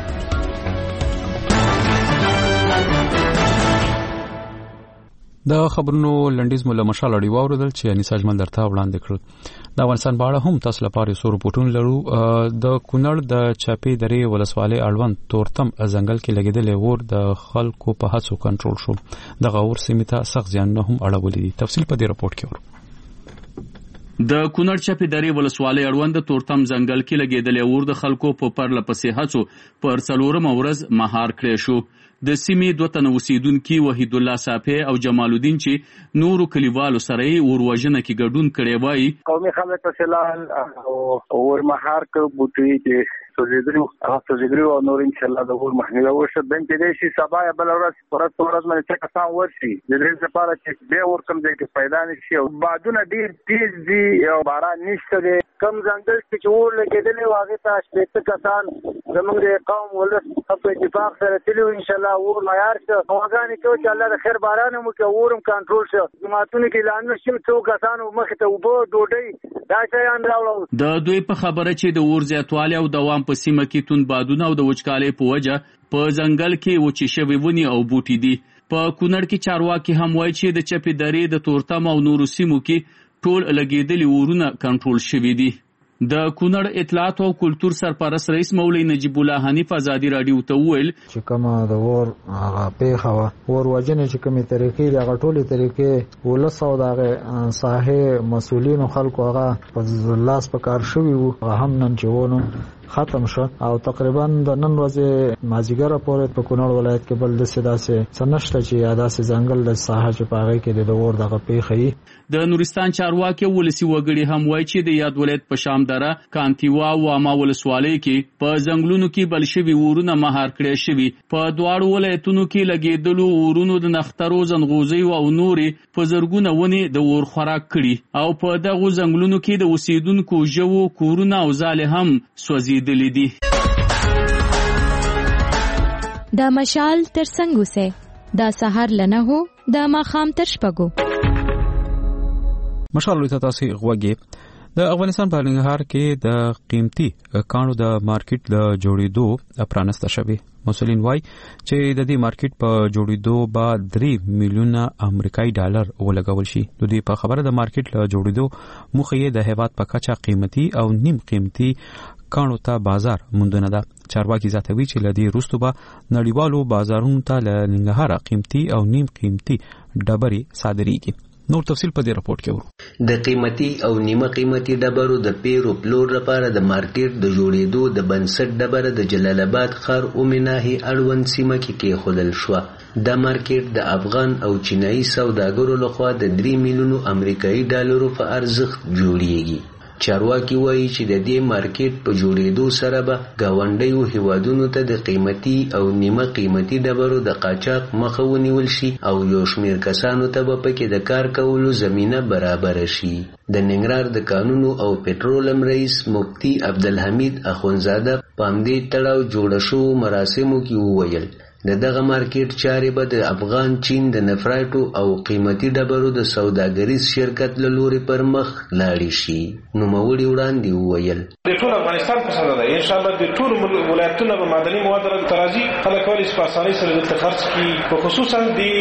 د خبرونو لنډیز مو له مشال اړي واوریدل چې انیسا اجمل درته وړاندې کړل. د افغانستان په اړه هم تاسو لپاره یو څو رپورټونه لرو. د کونړ د چاپې درې ولسوالۍ اړوند تورتم ځنګل کې لګېدلې اور د خلکو په هڅو کنټرول شو. دغه اور سیمې ته سخت زیانونه هم اړولي دي. تفصیل په دې رپورټ کې ورو. د کونړ چاپې درې ولسوالۍ اړوند د تورتم ځنګل کې لګېدلې اور د خلکو په پرله پسې هڅو پر څلورمه ورځ مهار کړی شو. د سیمې دوه تنه اوسیدونکي وحید الله صافی او جمال الدین چې نورو کلیوالو سره یې اور وژنه کې ګډون کړی وایي قومي خلک په سلال او اور مهار کړ بوټي چې سوزیدري هغه سوزیدري او نور ان شاء الله د اور مخنیوي وشو. بن کې د شي سبا یا بل ورځ پرات ورځ باندې چې کسان ورشي د دې لپاره چې به ور کم ځای کې پیدا نشي او بادونه ډیر تیز دي او باران نشته دي. کم ځنګل چې اور لګېدلې واغې ته شپږ کسان زموږ د قوم ولس په اتفاق سره تلو ان شاء الله اور معیار شه هغه کو چې الله د خیر باران مو کې اورم کنټرول شه. جماعتونو کې اعلان نشي څو کسانو مخ ته وبو ډوډۍ دا شیان راوړل. د دوی په خبره چې د اور زیاتوالی او دوام په سیمه کې توند بادونه او د وچکالۍ په وجه په ځنګل کې وچې شوي ونې او بوټي دي. په کونړ کې چارواکي هم وایي چې د چپې درې د تورتم او نورو سیمو کې ټول لګېدلي اورونه کنټرول شوي دي. د کونړ اطلاعات او کلتور سرپرست رئیس مولوي نجیب الله حنیف ازادي رادیو ته وویل چې کومه د اور هغه پیښه وه اور وژنې چې کومې طریقې دي هغه ټولې طریقې ولس او د هغې ساحې مسؤلینو خلکو هغه په لاس په کار شوي وو هغه هم نن چې ونه ختم شو او تقریبا د نن ورځې مازیګره پورې په کونړ ولایت کې بل داسې داسې څه نشته چې داسې ځنګل د ساحه چې په هغې کې د اور دغه پیښه وي. د نورستان چارواکي ولسي وګړي هم وایي چې د یاد ولایت په شامدره کانتیوا او عامه ولسوالۍ کې په ځنګلونو کې بل شوي اورونه مهار کړی شوي. په دواړو ولایتونو کې لګېدلو اورونو د نښترو ځنغوزیو او نورې په زرګونه ونې د اور خوراک کړي او په دغو ځنګلونو کې د اوسېدونکو ژوو کورونه او ځالې هم سوځېدلي دي. دا مشال تر څنګ اوسئ دا سهار له نهو دا ماښام تر شپږو. مشال لوی تاسو غوږی. د افغانستان په ننګرهار کې د قیمتي کانو د مارکیټ د جوړېدو پرانسته شوی. مسولین وای چې د دې مارکیټ په جوړېدو به درې میلیونه امریکایي ډالر ولګول شي. د دې په خبره د مارکیټ له جوړېدو مخه یې د هیواد په کچا قیمتي او نیم قیمتي کانو ته بازار موندنه ده. چارواکي زیاتوي چې لدی وروسته به نړیوالو بازارونو ته له ننګرهار قیمتي او نیم قیمتي ډبرې صادریږي. نور تفصیل په دې رپورت کې ورو. د قیمتي او نیمه قیمتي ډبرو د پیرو پلور لپاره د مارکیټ د جوړېدو د بنسټ ډبره د جلال آباد ښار اومناهي اړوند سیمه کې کېښودل شوه. دا مارکیټ د افغان او چینایي سوداګرو لخوا د درې میلیونو امریکایي ډالرو په ارزښت جوړیږي. چارواکي وایي چې د دې مارکیټ په جوړېدو سره به ګاونډیو هیوادونو ته د قیمتي او نیمه قیمتي ډبرو د قاچاق مخه ونیول شي او یو شمېر کسانو ته به پکې د کار کولو زمینه برابره شي. د ننګرهار د قانونو او پټرولم رئیس مفتی عبدالحمید اخونزاده په همدې تړاو جوړه شوو مراسمو کې وویل د دغه مارکیټ چارې به د افغان چین د نفرایټو او قیمتي ډبرو د سوداګریز شرکت له لوري پر مخ لاړې شي. نوموړي وړاندې وویل د ټول افغانستان په سره ده ان شاء الله د ټول ولایتونو به معدني مواد ترازی خلک ولې سپاساني سره د خرڅ کی خصوصا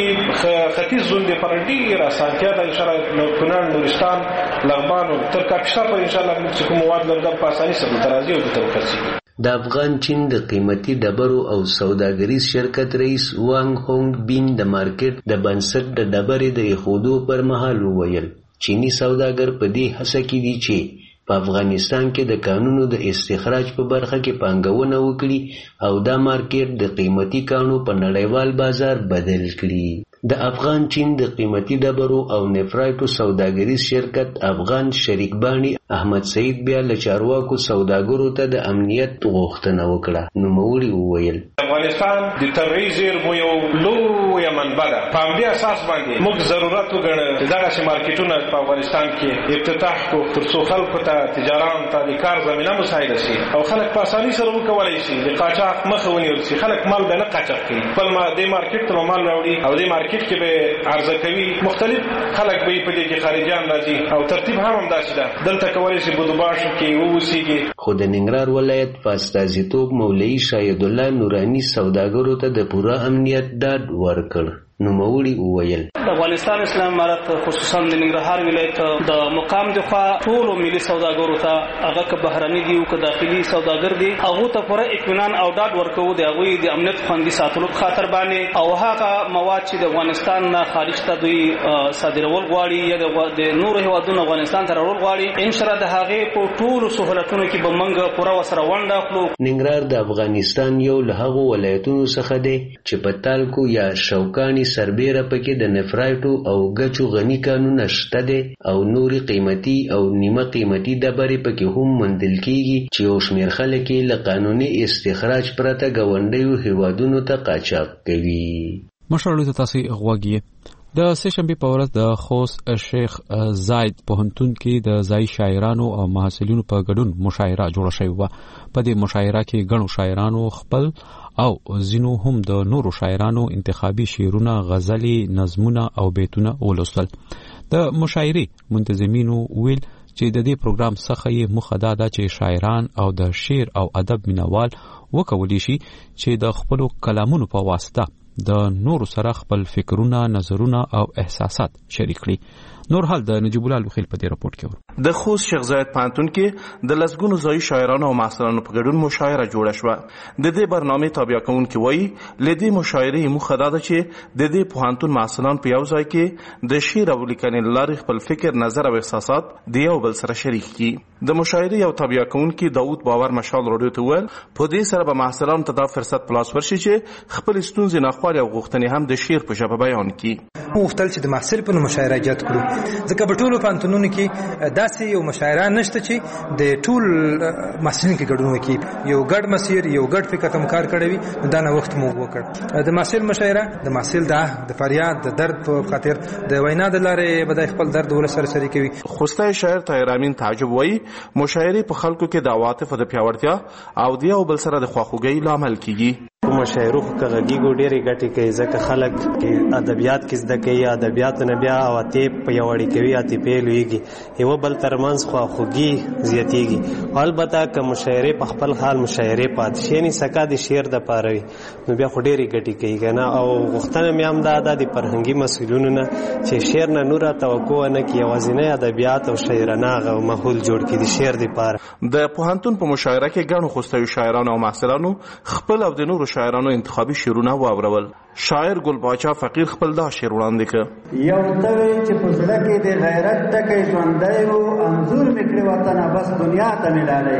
د ختیځ زون د پرډي را سانتیا د ان شاء الله کونړ نورستان لغمان تر کاپیسا پر ان شاء الله موږ کوم مواد لږه په اساني سره ترازی او د خرڅ د افغان چین د قیمتي ډبرو او سوداګریز شرکت رئیس وانګ هونګ بین د مارکیټ د بنسټ د ډبرې د ایښودو پر مهال وویل چینی سوداګر په دې هڅه کې دي چې په افغانستان کې د کانونو د استخراج په برخه کې پانګونه وکړي او دا مارکیټ د قیمتي کانو په نړیوال بازار بدل کړي. د افغان چین د قیمتي ډبرو او نفرایټو سوداګریز شرکت افغان شریک بانی احمد سعید بیا له چارواکو سوداګرو ته د امنیت غوښتنه وکړه. نوموړي وویل افغانستان د طبیعي زیرمو یو لویه منبع ده. په همدې اساس باندې موږ ضرورت وګڼو چې دغسې مارکیټونه په افغانستان کې افتتاح کړو تر څو خلکو ته تجاران ته د کار زمینه مساعده شي او خلک په اساني سره وکولی شي د قاچاق مخه ونیول شي. خلک مال به نه قاچاق کوي خپل دې مارکیټ ته مال راوړي او دې مارکیټ کې به عرضه کوي. مختلف خلک به په دې کې خارجيان راځي او ترتیب هم همداسې ده. دلته کولی شي بدوباشو کې ووسیږي. خو د ننګرهار ولایت په استازیتوب مولوي شاهد الله نوراني سوداګرو ته د پوره امنیت ډاډ ورکړ. نوموړي وویل د افغانستان اسلام امارت خصوصا د ننګرهار ولایت د مقام د خوا ټول ملي سوداګرو ته هغه که بهرني دي او که داخلي سوداګر دي هغه ته پوره اطمینان او ډاډ ورکوو د هغوی د امنیت خوندي ساتلو په خاطر باندې او هغه مواد چې د افغانستان نه خارج ته دوی صادرول غواړي یا د نورو هیوادونو افغانستان ته راوړل غواړي ان شاء الله د هغې په ټولو سهولتونو کې به موږ پوره ورسره ونډه اخلو. ننګرهار د افغانستان یو له هغو ولایتونو څخه دی چې په تالکو یا شوکاني سربیره پکې د نفرایټو او ګچو غني کانونه شته دي او نوري قیمتي او نیمه قیمتي ډبرې پکې هم موندل کیږي چې یو شمېر خلک یې له قانوني استخراج پرته ګاونډیو هیوادونو ته قاچاق کوي. مشرانو ته تاسو غوږی د سهشنبه په ورځ د خوست شیخ زاید پوهنتون کې د ځای شاعرانو او محصلینو په ګډون مشاعره جوړه شوې وه. په دې مشاعره کې ګڼو شاعرانو خپل او ځینو هم د نورو شاعرانو انتخابي شعرونه، غزلې، نظمونه او بیتونه ولوستل. د مشاعرې منتظمینو ویل چې د دې پروګرام څخه یې موخه دا ده چې شاعران او د شعر او ادب مینوال وکولی شي چې د خپلو کلامونو په واسطه د نورو سره خپل فکرونه، نظرونه او احساسات شریک کړي. نور حال د نجیب الله الوخیل په دې راپورټ کې ور د خوست شیخ زاید پوهنتون کې د لسګونو ځایي شاعرانو او محصلانو په ګډون مشاعره جوړه شوه. د دې برنامې تابع کوونکي وایي له دې مشاعرې موخه دا ده چې د دې پوهنتون محصلان په یو ځای کې د شعر او لیکنې له لارې خپل فکر، نظر او احساسات د یو بل سره شریک کړي. د مشاعرې یو تابع کوونکي داود باور مشال راډیو ته وویل په دې سره به محصلانو ته دا فرصت په لاس ورشي چې خپل ستونزې، ناخوالې او غوښتنې هم د شعر په ژبه بیان کړي. مفتل چې د محصل په مشاعره ایجاد کړو ځکه په ټولو پوهنتونونو کې داسې یو مشاعره نشته چې د ټول محصلین کې ګډون وکړي. یو ګډ مسیر، یو ګډ فکر ته کار کړی وي. دا نه وخت موږ وکړ د محصل مشاعره د محصل د د فریاد د درد په خاطر د وینا د لارې بدای خپل درد ول سره شریکوي. خوستای شاعر طاهر امین تعجب وایي مشاعره په خلکو کې د عواطف د پیاوړتیا او د یو بل سره د خواخوږۍ لامل کیږي. مشاعرو کغږیګو ډېرې ګټې کوي ځکه خلک کې ادبیات کې زده کوي، ادبیات نه بیا عواطف پیاوړي کوي، عاطفې لویږي، یو بل ترمنځ خواخوږي زیاتېږي. البته که مشاعرې په خپل حال مشاعرې پاتې شي، یعنې سکه د شعر د پاره وي، نو بیا خو ډېرې ګټې کوي که نه. او غوښتنه مې هم دا ده د فرهنګي مسؤلینو نه چې شعر نه نوره توقع ونه کړي، یوازینی ادبیات او شاعرانه هغه ماحول جوړ کړي د شعر دپاره. د پوهنتون په مشاعره کې ګڼو خوستوي شاعرانو او محصلانو خپل او د نورو شاعرانو انتخابي شعرونه واورول. شاعر ګل باچا فقیر خپل دا شعر وړاندې کړ. یو توی چې په زړه کې د غیرت ټکی ژوندی و، انځور مې کړې وطنه بس دنیا ته مې ډالۍ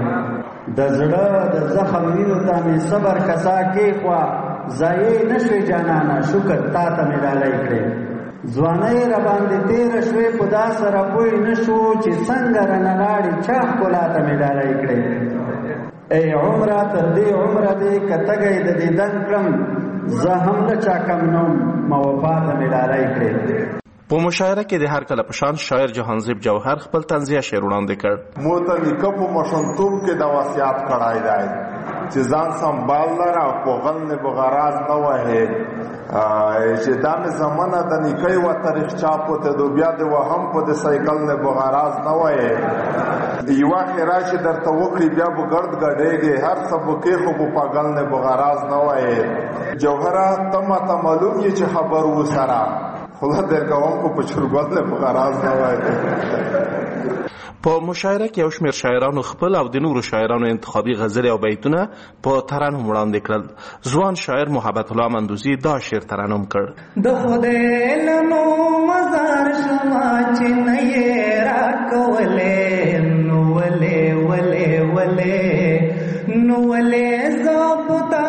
کړې. د زړه د زخم وینو ته مې صبر کسا کېښوه، ضایع نه شوې جانانه شکر تا ته مې ډالۍ کړې. ځوانۍ را باندې تېره شوې په دا سره پوه نه شو چې څنګه رانه لاړې چا ښکلا ته مې ډالۍ کړې. ای عمره تر دې عمره دې که تږی د دیدن کړم زه هم له چا کم نوم ما وفا ته مې ډالۍ کړې. په مشاعره کې د هر کله په شان شاعر جهانزیب جوهر خپل طنزیه شعر وړاندې کړ. مو ته نیکه په ماشومتوب کې دا وصیت کړی دی چې ځان سنبال لره او په غل نه بغراز نه وهې چې دا مې زمانه د نیکۍ و تاریخچا پته دو بیا د وهم په د سایکل نه بغراز نه وهې یوه خیره چې درته وکړي بیا به ګرد ګډېږي هر څه به کې خو به پاګل نه بغراز نه وهې. جوهره ته ماته معلوم یې چې خبر و سره خدا در کوم کو په چرګل نه بغراز نه وایي. په مشاعره کې یو شمېر شاعرانو خپل او د نورو شاعرانو انتخابي غزل او بیتونه په ترنم وړاندې کړل. ځوان شاعر محبت الله مندوزي دا شعر ترنم کړ. د خدای له نو مزار شما چې نه یې راکولې نو ولې ولې ولې نو ولې زوپتا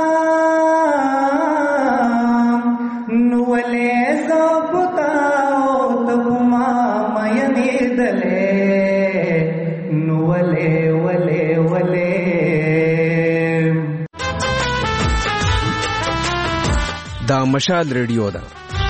نو ولې زوپتا او ته ما مې دلې نو ولې ولې ولې. دا مشال ریډیو ده.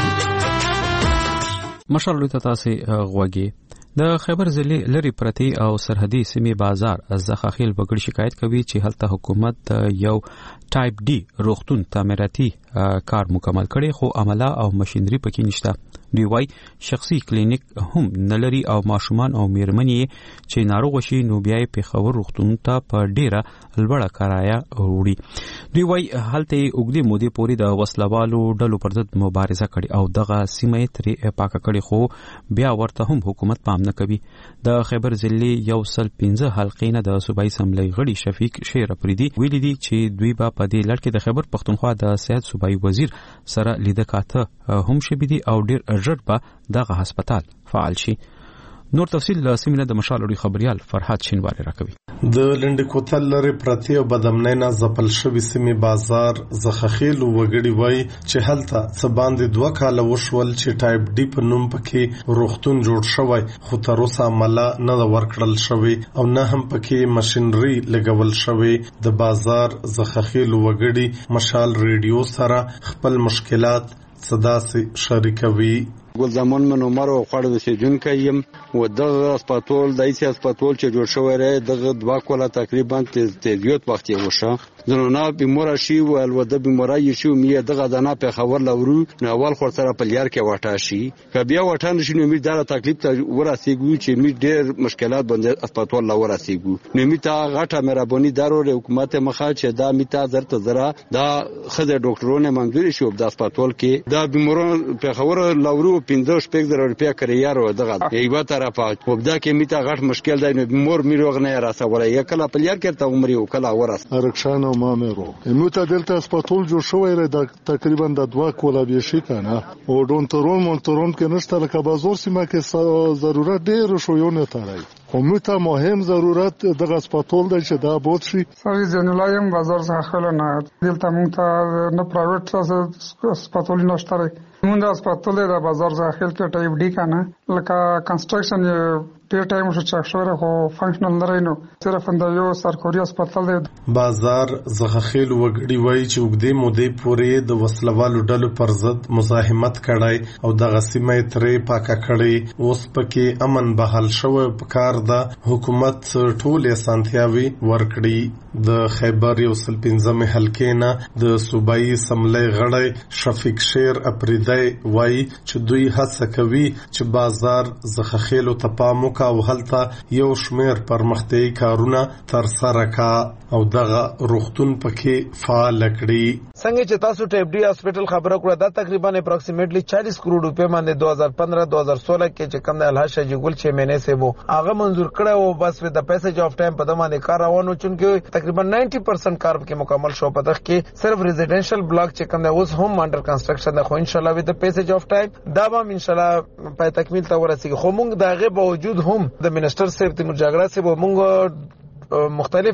مشال ریډیو ته تاسو غوږی. د خیبر ضلع لري پرتی او سرحدي سیمې بازار زخاخیل بغړ شکایت کوي چې هلته حکومت یو ټایپ ډي روغتون تعمیراتي کار مکمل کړي خو عمله او ماشينري پکې نشته. دوی وايي شخصي کلینیک هم نلري او ماشومان او میرمنې چې ناروغ شي نو بیا یې پیښور روغتون ته په ډیره لوړه کرایه وړي. دوی وايي هلته اوږدې مودې پورې د وسلوالو ډلو پر ضد مبارزه کړې او دغه سیمه ترې پاکه کړې خو بیا ورته هم حکومت پام نه کوي. د خیبر ضلع یو سل پنځه حلقې نه د صوبایي اسمبلی غړي شفیق شیر اپریدي ویلي دي چې دوی به په دې لړ کې د خیبر پښتونخوا د صحت صوبایي وزیر سره لیده کاته هم شوي دي او ډیر ژر به دغه هسپتال فعال شي. نور تفصیل لاسمینه د مشال اړوي خبريال فرحات شینواری راکوي. د لنډ کوتل لري پرتی او بدمنۍ نه زپل شوی سیمې بازار زخخیل وګړي وای چې هلته څه باندې دوه کاله وشول چې ټایپ ډي په نوم پکې روغتون جوړ شوی خو تر اوسه عمله نه ورکړل شوی او نه هم پکې ماشينري لګول شوی. د بازار زخخیل وګړي مشال ریډیو سره خپل مشکلات صدا سي شریکوي. ګل زمان من عمر او خړ د سجونکې يم و دغه هسپتال دایسي هسپتال چې جوړ شوی دی دغه دوا کوله تقریبا تیزیوت وخت یې وشه زنونه بیمار شي او الوده بیماری شي مې دغه دنا په خبر لورو نو اول خور سره په لیار کې واټا شي ک بیا واټا نشي نو مې دا تکلیف ته ورسېږي چې مې ډېر مشکلات باندې هسپتال لا ورسېږي نو مې تا غټه مهرباني دارو حکومت مخه چې دا مې تا زرت زرا دا خزه ډاکټرونه منځوري شو د هسپتال کې دا بیماران په خبر لورو پنځه شپږ زره روپیا کریارو دغه یو طرفه وبدا کې میته غټ مشکل دی نو مور میروغ نه راسوله یکلا پلیار کې ته عمر یو کلا ورس رکشان او مامرو موته دلته هسپتال جوړ شوی دی تقریبا د دوا کولا به شي کنه او ډونټرون مونټرون کې نشته لکه بازار سیمه کې ضرورت ډیر شو یو نه تړای خو موته مهم ضرورت دغه هسپتال دی چې دا بوت شي. سړي جنولایم بازار څخه خل نه دلته مونږ ته نه پرایویټ هسپتال نشته مونږ د هسپتال د بازار څخه خل کې ټایپ ډي کنه لکه کنستراکشن ډیر ټایم شو چې شوره خو فنکشنل نه رینو صرف د یو سرکوري هسپتال دی. بازار زخخیل وګړي وای چې وګدې مودې پورې د وسلوالو ډلو پر ضد مزاحمت کړای او د غسیمه ترې پاکه کړي اوس پکې امن بحال شوی په کار د حکومت ټولې سانتیاوي ورکړي. د خیبر یو سل پنځمه حلقې نه د صوبایي اسمبلی غړی شفیق شیر اپریدي وای چې دوی هڅه کوي چې بازار زخخیل ته پام او هلته یو شمیر پرمختیايي کارونه تر سره کا او دغه روغتون پکې فعال کړي. څنګه چې تاسو ټیپ ډي هسپتال خبره کړه دا تقریبا اپروکسیمیټلی چالیس کروڑ روپے باندې دو ہزار پندرہ دو ہزار سولہ کې چې کوم د الحاج شاجی ګل چھ مہینے سے وو هغه منظور کړه او بس د پیسج اف ټایم په دمانه کار روانو چونکه تقریبا نائنٹی پرسنٹ کار کې مکمل شو پدغه کې صرف ریزیډنشل بلاک چې کوم د اوس هم انډر کنسټرکشن ده خو ان شاء الله وذ د پیسج اف ټایم دا به ان شاء الله په تکمیل ته ورسیږي. خو موږ دغه باوجود هم د منسٹر صاحب تیمور جاګړه صاحب موږ مختلف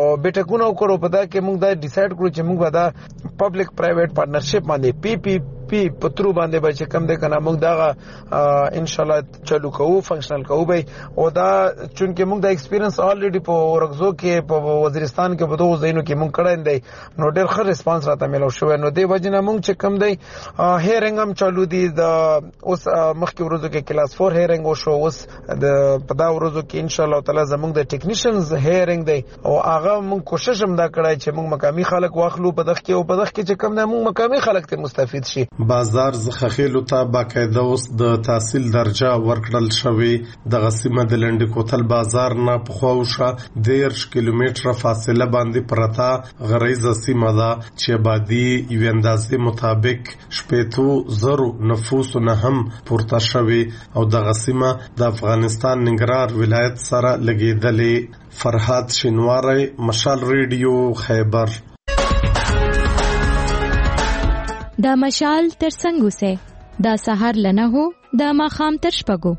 بیٹکونه وکړو په دا کې موږ دا ډیسایډ کړو چې موږ به دا پبلک پرایویټ پارټنرشپ باندې پی پی پی پترو باندې به چې کم دی کنه موږ دا ان شاء الله چالو کوو فنکشنل کوو به او دا چونکه موږ د ایکسپیرینس الریډي په ورغزو کې په وزیرستان کې په دوه ځایونو کې موږ کړی دی نو ډېر ښه ریسپانس راته ملو شوی نو دی وجنه موږ چې کم دی هیرنګ هم چالو دی د اوس مخکې ورځو کې کلاس فور هیرنګ وشو اوس د په دا ورځو کې ان شاء الله تعالی زموږ د ټیکنیشنز هیرنګ دی او هغه موږ کوشش هم دا کړی چې موږ مقامی خلک واخلو په دغه کې او په دغه کې چې کم دی موږ مقامی خلک ته مستفید شي. بازار زخخیلو ته باقاعده اوس د تحصیل درجه ورکړل شوی د غسیمه د لنډ کوتل بازار نه په خوښه دیرش کیلومتره فاصله باندې پرتا غریزه سیمه ده چې آبادی یو اندازې مطابق شپېتو زرو نفوس نه هم پورته شوی او د غسیمه د افغانستان ننګرهار ولایت سره لګیدلې. فرحات شینواری، مشال ریډیو، خیبر. دا مشال تر څنګه سه دا سحر لنه هو دا ماخام تر شپګو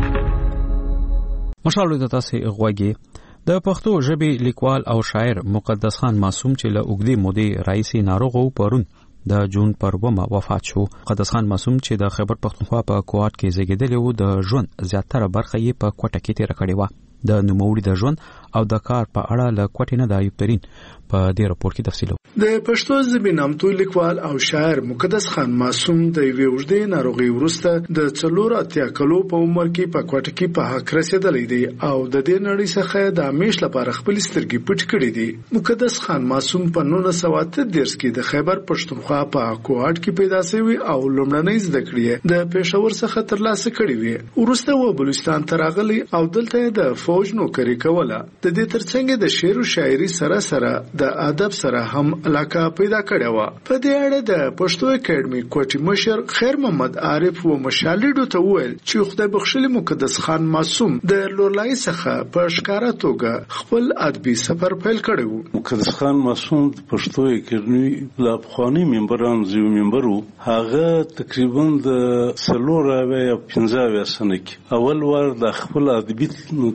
مشال د تاسو غوږی د پښتو ژبې لیکوال او شاعر مقدس خان معصوم چې له اوږدې مودې راهیسې ناروغ و پرون د جون پر اوومه وفات شو. مقدس خان معصوم چې د خیبر پښتونخوا په کوټ کې زیږیدلی و د ژوند زیاتره برخه یې په کوټه کې تېره کړې وه. د نوموړي د ژوند او د کار په اړه له کوټې نه د ایوب ترین په دې راپور کې تفصیل. د پښتو ژبې نامتو لیکوال او شاعر مقدس خان معصوم د یوې اوږدې ناروغۍ وروسته د څلور اتیا کلو په عمر کې په کوټه کې په حق رسېدلی دی او د دې نړۍ څخه د همیش لپاره خپل سترګې پټ کړې دي. مقدس خان معصوم په نولس سوه اته دېرش کې د خیبر پښتونخوا په کوټ کې پیدا شوی او لومړنۍ زده کړې د پېښور څخه ترلاسه کړې وې. وروسته و بلوچستان ته راغلی او دلته د فوج نوکري کوله. د دې ترڅنګ د شعر او شاعري سره سره د ادب سره هم علاقه پیدا کړې و. په دې اړه د پښتو اکیډمي کوټي مشر خیر محمد عارف و مشالډو ته وویل چې خدای بخښلي مقدس خان معصوم د لورلای څخه په ښکارا توګه خپل ادبي سفر پیل کړی و. مقدس خان معصوم د پښتو اکیډمي لا پخوانی ممبران زیو ممبرو هغه تقریبا د څلور اویا پنځه اویا سنه کې اول وار د خپل ادبي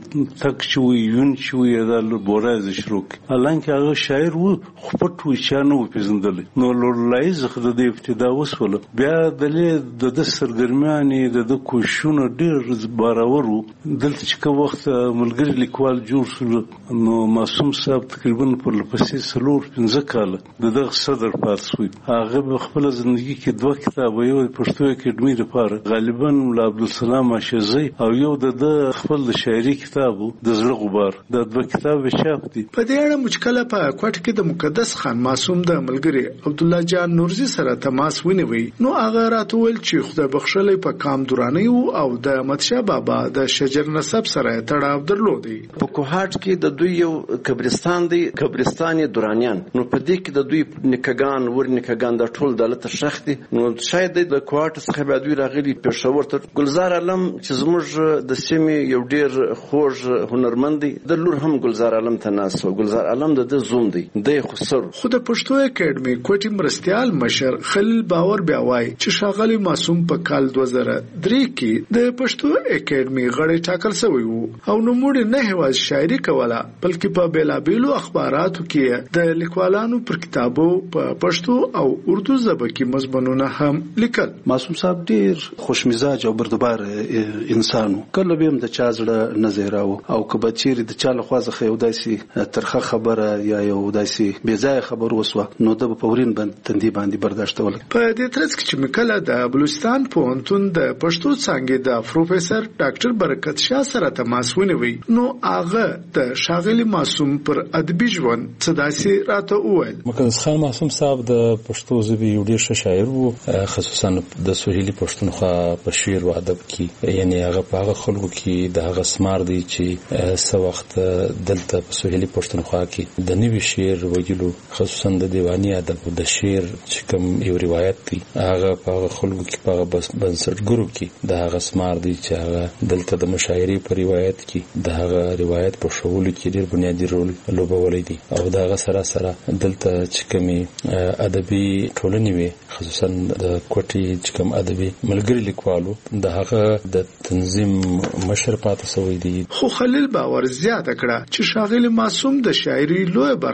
تک شوی یون شوی د بورای شروع الانکه هغه شاعر و خو پټ چانه و پیژندل نو لورلای زخه د ابتدا وسول بیا د د د سرګرمیانې د د کوششونو ډیر بارورو دلته چې کوم وخت ملګری لیکوال جوړ شو نو معصوم صاحب تقریبا پر لپسې سلور پنځه کال د دغه صدر پاتې شو. هغه خپل ژوندۍ کې دوه کتاب یو پښتو اکیډمي لپاره غالبا مولا عبدالسلام اشزی او یو د خپل شاعري کتاب د زړه غبار د دوه کتاب چاپ دي. په دې اړه مشکله په کوټ کې د مقدس خان معصوم د ملګری عبد الله جان نورزي سره تماس ونیوي نو هغه راته ویل چې خدای بخښلې په کام دوراني او د مدشاه بابا د شجر نسب سره تړاو درلودي. په کوهاټ کې د دوی یو قبرستان دی قبرستان دورانیان نو په دې کې د دوی نکګان ور نکګان د ټول دلته شخ دي نو شاید د کوهاټ څخه به دوی راغلي پېښور ته ګلزار علم چې زموږ د سیمې یو ډیر خوږ هنرمند دی د لور هم ګلزار علم ته ناسو ګلزار علم د زوم دی د خسر خو د پښتو اکیډمي کوټي مرستيال مشر خلیل باور بیا وای چې شاغلی معصوم په کال دوه زره درې کې د پښتو اکیډمي غړی ټاکل شوی وو او نو موږ نه هواز شاعري کوله بلکې په بیلابیلو اخباراتو کې د لیکوالانو پر کتابو په پښتو او اردو ژبه کې مضمونونه هم لیکل. معصوم صاحب ډیر خوش مزاج او بردبار انسانو کله به هم د چا زړه نه زیراو او کبه چیرې د چا له خوازه یو داسې ترخه خبره یا یو داسې بې ځای خبر وسوه نو د پورین باندې تندې باندې برداشتول. په دې ترڅ کې چې مکله د بلوچستان پوهنتون د پښتو څانګې د پروفیسور ډاکټر برکت شاه سره تماس ونیوي نو هغه د شاغلی معصوم پر ادبي ژوند څه داسې راته وویل. مقدس خان معصوم صاحب د پښتو ژبې یو ډېر ښه شاعر وو خصوصا د سوهیلي پښتونخوا په شعر او ادب کې یعنی هغه په هغه خلکو کې د هغه سمار دی چې څه وخت دلته په سوهیلي پښتونخوا کې د نوي شعر ویلو خصوصا د دیوانی ادب د شعر چې کوم یو روایت دی هغه په هغه خلکو کې په بنسټګرو کې د هغه سمار دی چې هغه دلته د مشاعري په روایت کې د هغه روایت په شعور کې ډېر بنیادی رول لوبولی دی او د هغه سره سره دلته چې کومي ادبي ټولنې وي خصوصا د کوټي چې کوم ادبي ملګری لیکوالو د هغه د تنظیم مشر پاتې شوی دی. خو خلیل باور زیاته کړه چې شاغلی معصوم د شاعري لوی برخه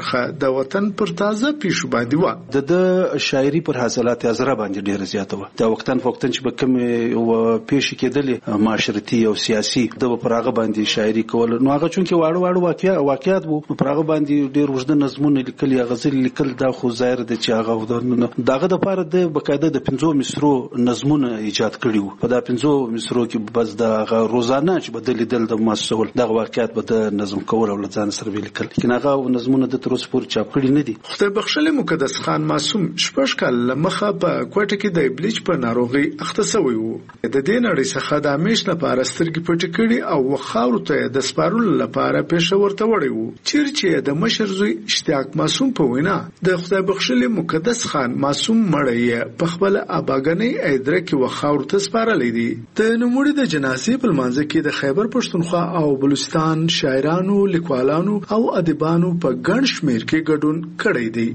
برخه د وطن پر تازه پیښو باندې و. د شاعري پر حاصلات ازره باندې ډیره زیاته و. دا وختن وختن چې به کوم و پیښ کېدلې معاشرتي او سیاسي د پراغه باندې شاعري کول نو هغه چون کې واړه واړه واقعیا واقعیات وو پراغه باندې ډیر وژد نظمونه لیکل یا غزل لیکل دا خو ظاهر د چې هغه دغه د پاره د بقاعده د پنځو مصرو نظمونه ایجاد کړیو. په دا پنځو مصرو کې بس د روزانه چې بدل دل د مسول دغه واقعیات به د نظم کول او ځان سره لیکل لیکن هغه نظمونه د تر اوسه پورې چاپ کړي نه دي. خدای بخښلي مقدس خان معصوم شپږ کال لمخه په کوټه کې د بلیچ په ناروغي اخته شوی وو. د دې نړۍ څخه د همیش لپاره سترګې پټې کړي او وخاورو ته د سپارلو لپاره پېښور ته وړي وو. چیرې د مشر زوی اشتیاق معصوم په وینا د خدای بخښلي مقدس خان معصوم مړی په خپل اباګنۍ ایدره کې وخاورو ته سپارلې دي. د نوموړي د جنازې په لمانځه کې د خیبر پښتونخوا او بلوچستان شاعرانو، لیکوالانو او ادیبانو په ګڼ شمېر کې ګډون کړی دی.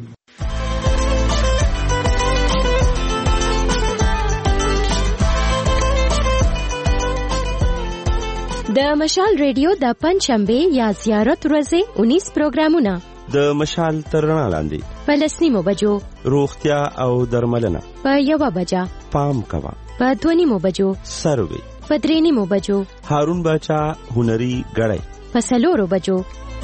د مشال ریډیو د پنځشنبه یا زیارت ورځې انیس پروګرامونه د مشال تر رڼا لاندې په لسنیمو بجو روغتیا او درملنه په یوه بجه پام کوا په دوه نیمو بجو سروي په درې نیمو بجو هارون باچا هنري غړی په څلورو بجو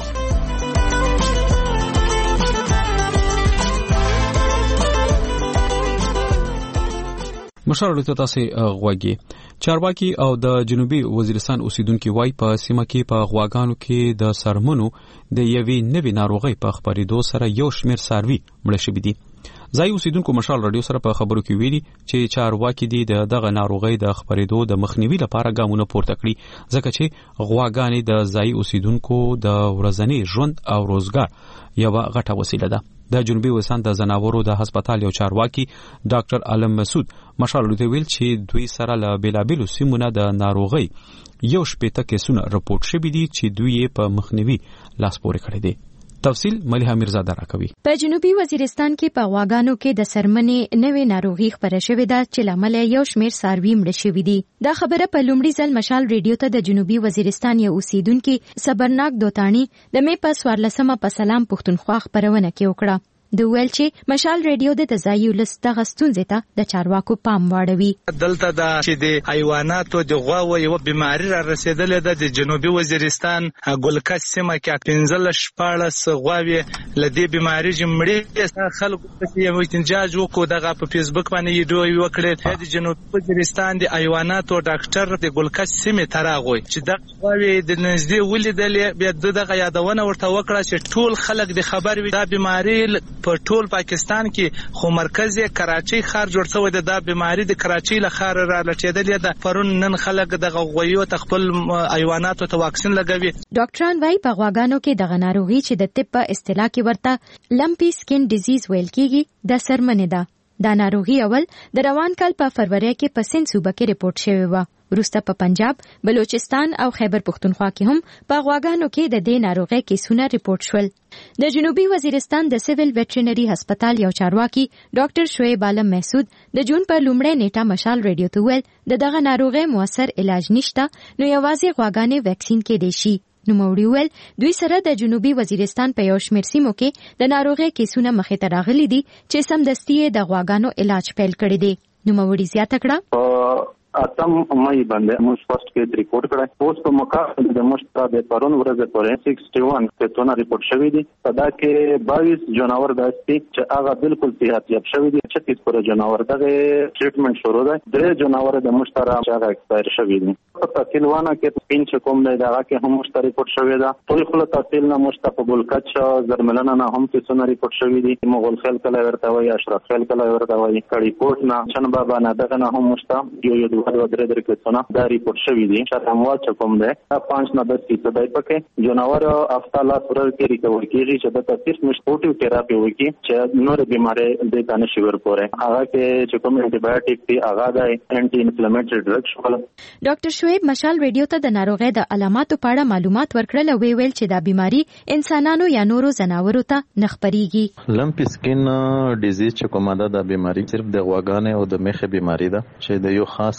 مشال ته تاسو غوږی. چارواکي او د جنوبي وزیرستان اوسیدونکو وای په سیمه کې په غواګانو کې د سرمنو د یوې نوې ناروغي په خبرېدو سره یو شمېر څاروي مړه شوي دي. ځای اوسیدونکو مشال رادیو سره په خبرو کې ویلي چې چارواکي دي د دغه ناروغي د خبرېدو د مخنیوي لپاره ګامونه پورته کړي ځکه چې غواګانې د ځای اوسیدونکو د ورځني ژوند او روزګار یو غټه وسیله ده. د جنوبي وزیرستان د زناورو د هسپتال یو چارواکي ډاکټر علم مسعود مشال ته ویل چې دوی سره له بیلابیلو سیمونه د ناروغي یو شپېته کیسونه راپورټ شوي دي چې دوی په مخنیوي لاس پورې کړی دي. تفصیل ملیحه میرزاده راکوي. په جنوبي وزیرستان کې په غواګانو کې د سرمنې نوې ناروغي خبره شوې ده چې لامل یو شمېر څاروي مړه شوي دي. دا خبره په لومړي ځل مشال ریډیو ته د جنوبي وزیرستان یو اوسیدونکي صبرناک دوتانی د مې په څوارلسمه په سلام پښتونخوا خبرونه کې وکړه. د ویل چې مشال ریډیو د تزایو لستغه ستونزې ته د چارواکو پام واړوي. دلته دا چې د حیواناتو د غواو یو بیماری را رسیدلې ده د جنوبي وزیرستان ګلکس سیمه کې پنځل شپاړس غواوي لدی بیماری جمړي خلکو په یو احتجاج وکړو دغه په فیسبوک باندې ویډیو وکړه د جنوبي وزیرستان د حیواناتو ډاکټر د ګلکس سیمه تراغوي چې د غواوي د نږدې ولیدلې بیا دغه یادونه ورته وکړه چې ټول خلک د خبر وي دا بیماری په ټول پاکستان کې خو مرکز کراچي ښار جوړ شوی دی. دا بیماری د کراچي له ښار را لټېدلې ده. پرون نن خلک د غویو خپل حیواناتو ته واکسین لګوي. ډاکټران وايي په غواګانو کې دغه ناروغي چې د طب په اصطلاح کې ورته لمپي سکین ډیزیز ویل کیږي د سرمنې ده. دا ناروغي اول د روان کال په فروری کې په سند صوبه کې ریپورت شوی و. وروسته په پنجاب، بلوچستان او خیبر پښتونخوا کې هم په غواګانو کې د دې ناروغۍ کیسونه ریپورت شول. د جنوبي وزیرستان د سیویل ویټرینری هسپتال یو چارواکي ډاکټر شعیب عالم محسود د جون په لومړۍ نیټه مشال ریډیو ته ویل د دغه ناروغۍ موثر علاج نشته نو یوازې غواګانې ویکسین کېدای شي. نو موړي ویل دوی سره د جنوبي وزیرستان په یو شمېر سیمو کې د ناروغۍ کیسونه مخې ته راغلي دي چې سمدستي د غواګانو علاج پیل کړی دی. نو موړي زیاته کړه اتم مئی باندې موږ فرست کیس ریپورت کړی. اوس په مقابل د مشترک د پرون ورځ پورې اکسټ یک کیسونه ریپورت شوی دي. په دا کې باییس جناور داسې چې هغه بالکل صحت یاب شوی دي. چھتیس پر جناور دغه ټریټمنټ شروع ده. درې جناور د مشترک چې هغه ایکسپایر شوی دي. په تحصیلوانه کې سپین چې کوم دی دغه کې هم مشترک ریپورت شوی ده. ټول خپل تحصیل نه مشترک ګلکچ زرملنه نه هم کیسونه ریپورت شوی دي. مغول خل کله ورته وای اشرف خل کله ورته وای کړي کوټ نه چن بابا نه دغه نه هم مشترک یو یو دوه درې درې کیسونه دا ریپورت شوی دي. چې اموات چې کوم دی پنځه نه دس فیصد دی پکې جناور هفته لا سره کې ریکور کیږي چې د تفصیل مشپورټیو تھراپي وکي چې نور بیماری د دانه شویر پورې هغه کې چې کوم انټي بایوټیک دی هغه د انټي انفلامټری ډرګ شول. ډاکټر شعیب مشال ریډیو ته د ناروغۍ د علاماتو په اړه معلومات ورکړل او ویل چې دا بیماری انسانانو یا نورو ځناورو ته نه خپريږي. لمپي سکین ډیزیز چې کومه ده د بیماری صرف د غواګانې او د مخې بیماری ده چې د یو خاص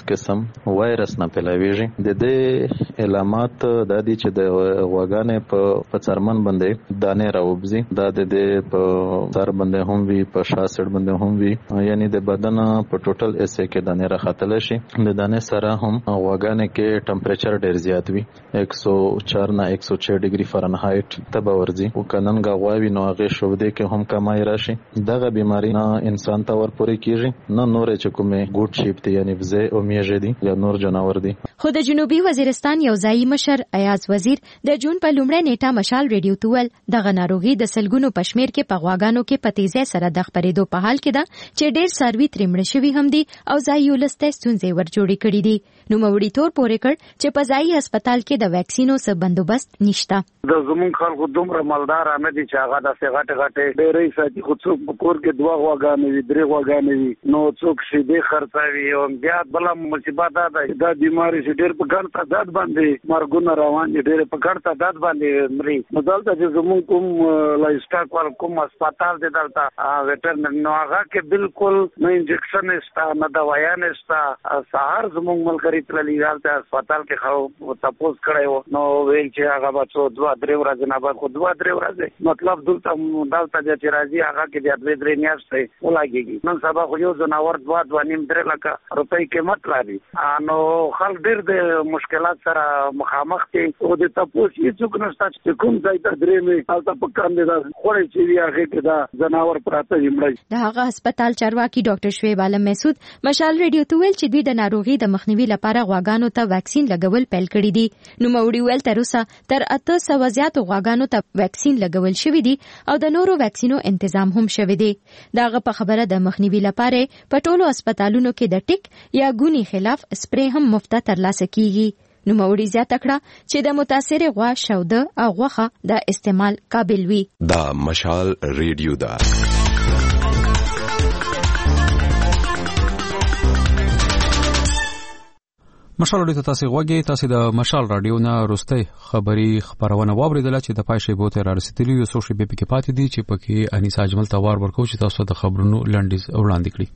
قسم وایرس نه پیلاویږي. د دې علامات د دې چې د غوګانې په څرمن باندې دانې راوبزي، دا د دې په سر باندې هم وي، په شا سر باندې هم وي، یعنی د بدن په ټوټل ایسه کې دانې راختل شي. د دانې سره هم غوګانې کې ټمپریچر ډیر زیات وي، एक सौ चार نه एक सौ छह ډیګري فرانهایت ته ورځي. او کنن غواوی نو هغه شوبده کې هم کمای راشي. دغه بیماری نه انسان ته ورپورې کیږي نه نور چې کومه ګوډ شیپ دی، یعنی وزه او میږي دي یا نور جناور دي. خو د جنوبي وزیرستان یو ځایي مشر ایاز وزیر د جون په لومړۍ نیټه مشال ریډیو تول دغه ناروغي د سلګونو پشمیر کې په غواګانو کې په تیزه سره د خبرېدو په حال کې ده چې ډېر سروي ترمړ شوی هم دي او ځایي ولسته ستونزې ور جوړې کړې دي. نو موري تور پورې کړ چې په ځایي هسپتال کې د ویکسینو څخه بندوبست نشته. د زمون خلکو دومره مالدار نه دي چې هغه د سیغټه غټه ډېرې ساتي، خو څوک په کور کې دوه غواګانې وي، درې غواګانې وي، نو څوک شي به خرڅوي. او بیا بل مصیبت ده دا بیماری چې ډېر په ګڼ تعداد باندې مرګونه روان دي، ډېر په ګڼ تعداد باندې مري. نو دلته چې زمون کوم لایسټاک ول کوم هسپتال دی دلته ویټرنری نو هغه کې بالکل نه انجکشن نشته، نه دوايا نشته. سهار زمون ملګری تللی دلته هسپتال کې خو تاسو کړو نو ویل چې هغه بچو دوه درې ورځې نه بعد خو دوه درې ورځې مطلب دلته دلته چې راځي هغه کې د دوه درې میاشتې ولګيږي. نن سبا خو یو ځناور دوه دوه نیم درې لکه روپۍ قیمت لري. نو خلک ډېر د مشکلات سره مخامخ دي او د تاسو هیڅ نشته چې کوم ځای ته درې مې تاسو په کاندې دا خوري چې وی هغه کې دا ځناور پراته یمړي. د هغه هسپتال چارواکي ډاکټر شعیب عالم مسعود مشال ریډیو ته ویل چې دوی د ناروغي د مخنیوي لپاره غواګانو ته ویکسین لګول پیل کړی دي. نو موري ویل تر اوسه تر اته سوه زیاتو غواګانو ته ویکسین لګول شوی دي او د نورو ویکسینو تنظیم هم شوی دی. داغه په خبره د مخنیوي لپاره په ټولو هسپتالونو کې د ټیک یا ګونی خلاف سپری هم مفته ترلاسه کیږي. نو موري زیاته کړه چې د متاثر غوا شوده او غوخه د استعمال قابل وي. دا مشال ریډیو دا مشال رادیو تاسو غوږی تاسو د مشال رادیو نه روستي خبري خبرونه واوریدل چې د پایښې بوته را رسیدلی یو څو شی به کې پاتې دي چې پکې انیس اجمل توار ورکو چې تاسو د خبرونو لنډیز وړاندې کړی.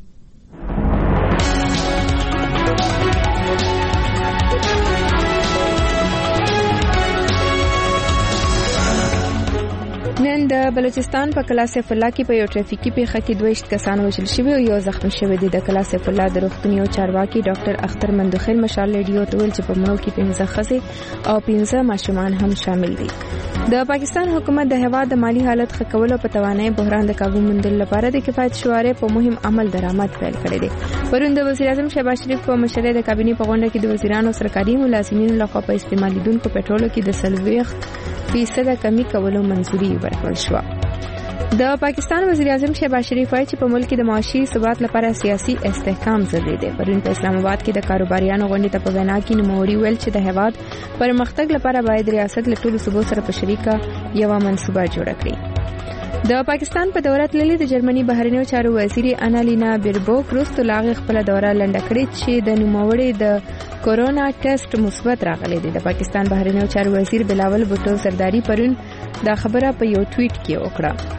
نن د بلوچستان په کلا سیف الله کې په یو ټریفیکي پیښه کې دوه کسان وژل شوي او یو زخمی شوی دی. د کلا سیف الله د روغتوني او چارواکي ډاکټر اختر مندوخیل مشال ریډیو ته ویل چې په مړو کې پنځه ښځې او پنځه ماشومان هم شامل دي. د پاکستان حکومت د هیواد د مالی حالت ښه کولو په توانایي بحران د قابو موندلو لپاره د کفایت شوارې په مهم عمل درآمد پیل کړی دی. پرون د وزیر اعظم شهباز شریف په مشرۍ د کابینې په غونډه کې د وزیرانو سرکاري ملازمینو لخوا په استعمالیدونکو پټرولو کې د سلويخت فیصد کمی کولو منځوري ورکړل شو. د پاکستان وزیر اعظم شهباز شریف وايي چې په ملک کې د معاشي ثبات لپاره سیاسي استحکام ضروري دی. پرون په اسلام آباد کې د کاروباریانو غونډې ته په وینا کې نوموړي ویل چې د هیواد پرمختګ لپاره باید ریاست له ټولو صوبو سره په شریکه یو منصوبه جوړه کړي. د پاکستان په دوره تللي د جرمني بهرنیو چارو وزیر انالینا بیربوک وروسته لاغ خپل دوره لنډه کړې چې د نوموړي د کورونا ټیسټ مثبت راغلی دی. د پاکستان بهرنیو چارو وزیر بلاول بوټو سرداری پرون دا خبره په یو ټویټ کې وکړه.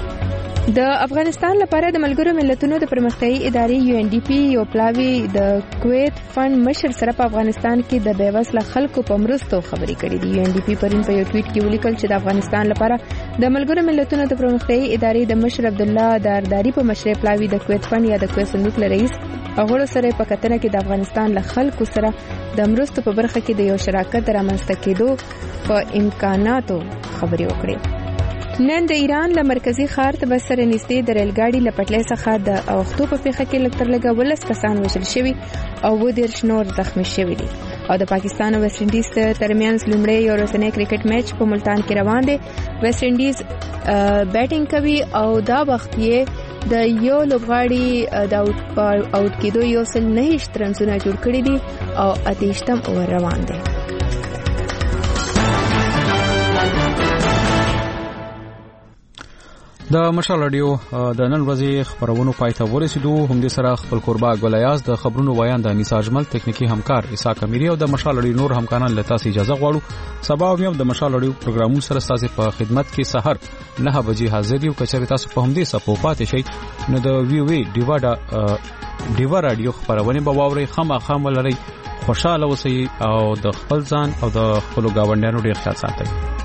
د افغانستان لپاره د ملګرو ملتونو د پرمختیايي ادارې یو ان ډي پی یو پلاوی د کویت فند مشر سره په افغانستان کې د بیوسله خلکو په مرستو خبرې کړې دي. یو ان ډي پی پرون په یو ټویټ کې ولیکل چې د افغانستان لپاره د ملګرو ملتونو د پرمختیايي ادارې د مشر عبد الله دارداری په مشرۍ پلاوی د کویت فند یا د کویت صندوق رئیس هغه سره په کتنه کې د افغانستان له خلکو سره د مرستو په برخه کې د یو شراکت رامنځته کېدو په امکاناتو خبرې وکړې. نن د ایران له مرکزی ښار ته بس سره نږدې د ریل ګاډي له پټلۍ څخه د اوښتو په پیښه کې لږ تر لږه ولس کسان وژل شوي او اووه دېرش نور زخمي شوي دي. او د پاکستان او ویسټ انډیز ترمنځ لومړی یو ورځنی کرکټ میچ په ملتان کې روان دی. ویسټ انډیز بیټینګ کوي او دا وخت یې د یو لوبغاړي د اوټ کېدو یو سل نهه رنونه جوړ کړي دي او اتهشتم اوور روان دی. د مشال رادیو د نن ورځې خبرونو پای ته ورسېدو. هم دې سره خپل قربا ګولیاز د خبرونو ویان د انیس اجمل تکنیکی همکار عیسی کمیری او د مشال رادیو نور همکاران له تاسو اجازه غواړو. سبا هم د مشال رادیو پروګرامونو سره تاسو په خدمت کې سحر نه بجې حاضر یو. کچره تاسو په هم دې سپو پاتې شئ نو د وی وی ډیوا ډیوا رادیو خبرونه به واوري. خامخا ملري خوشاله اوسئ او د خپل ځان او د خپل گاونډیانو ډیر خیال ساتئ.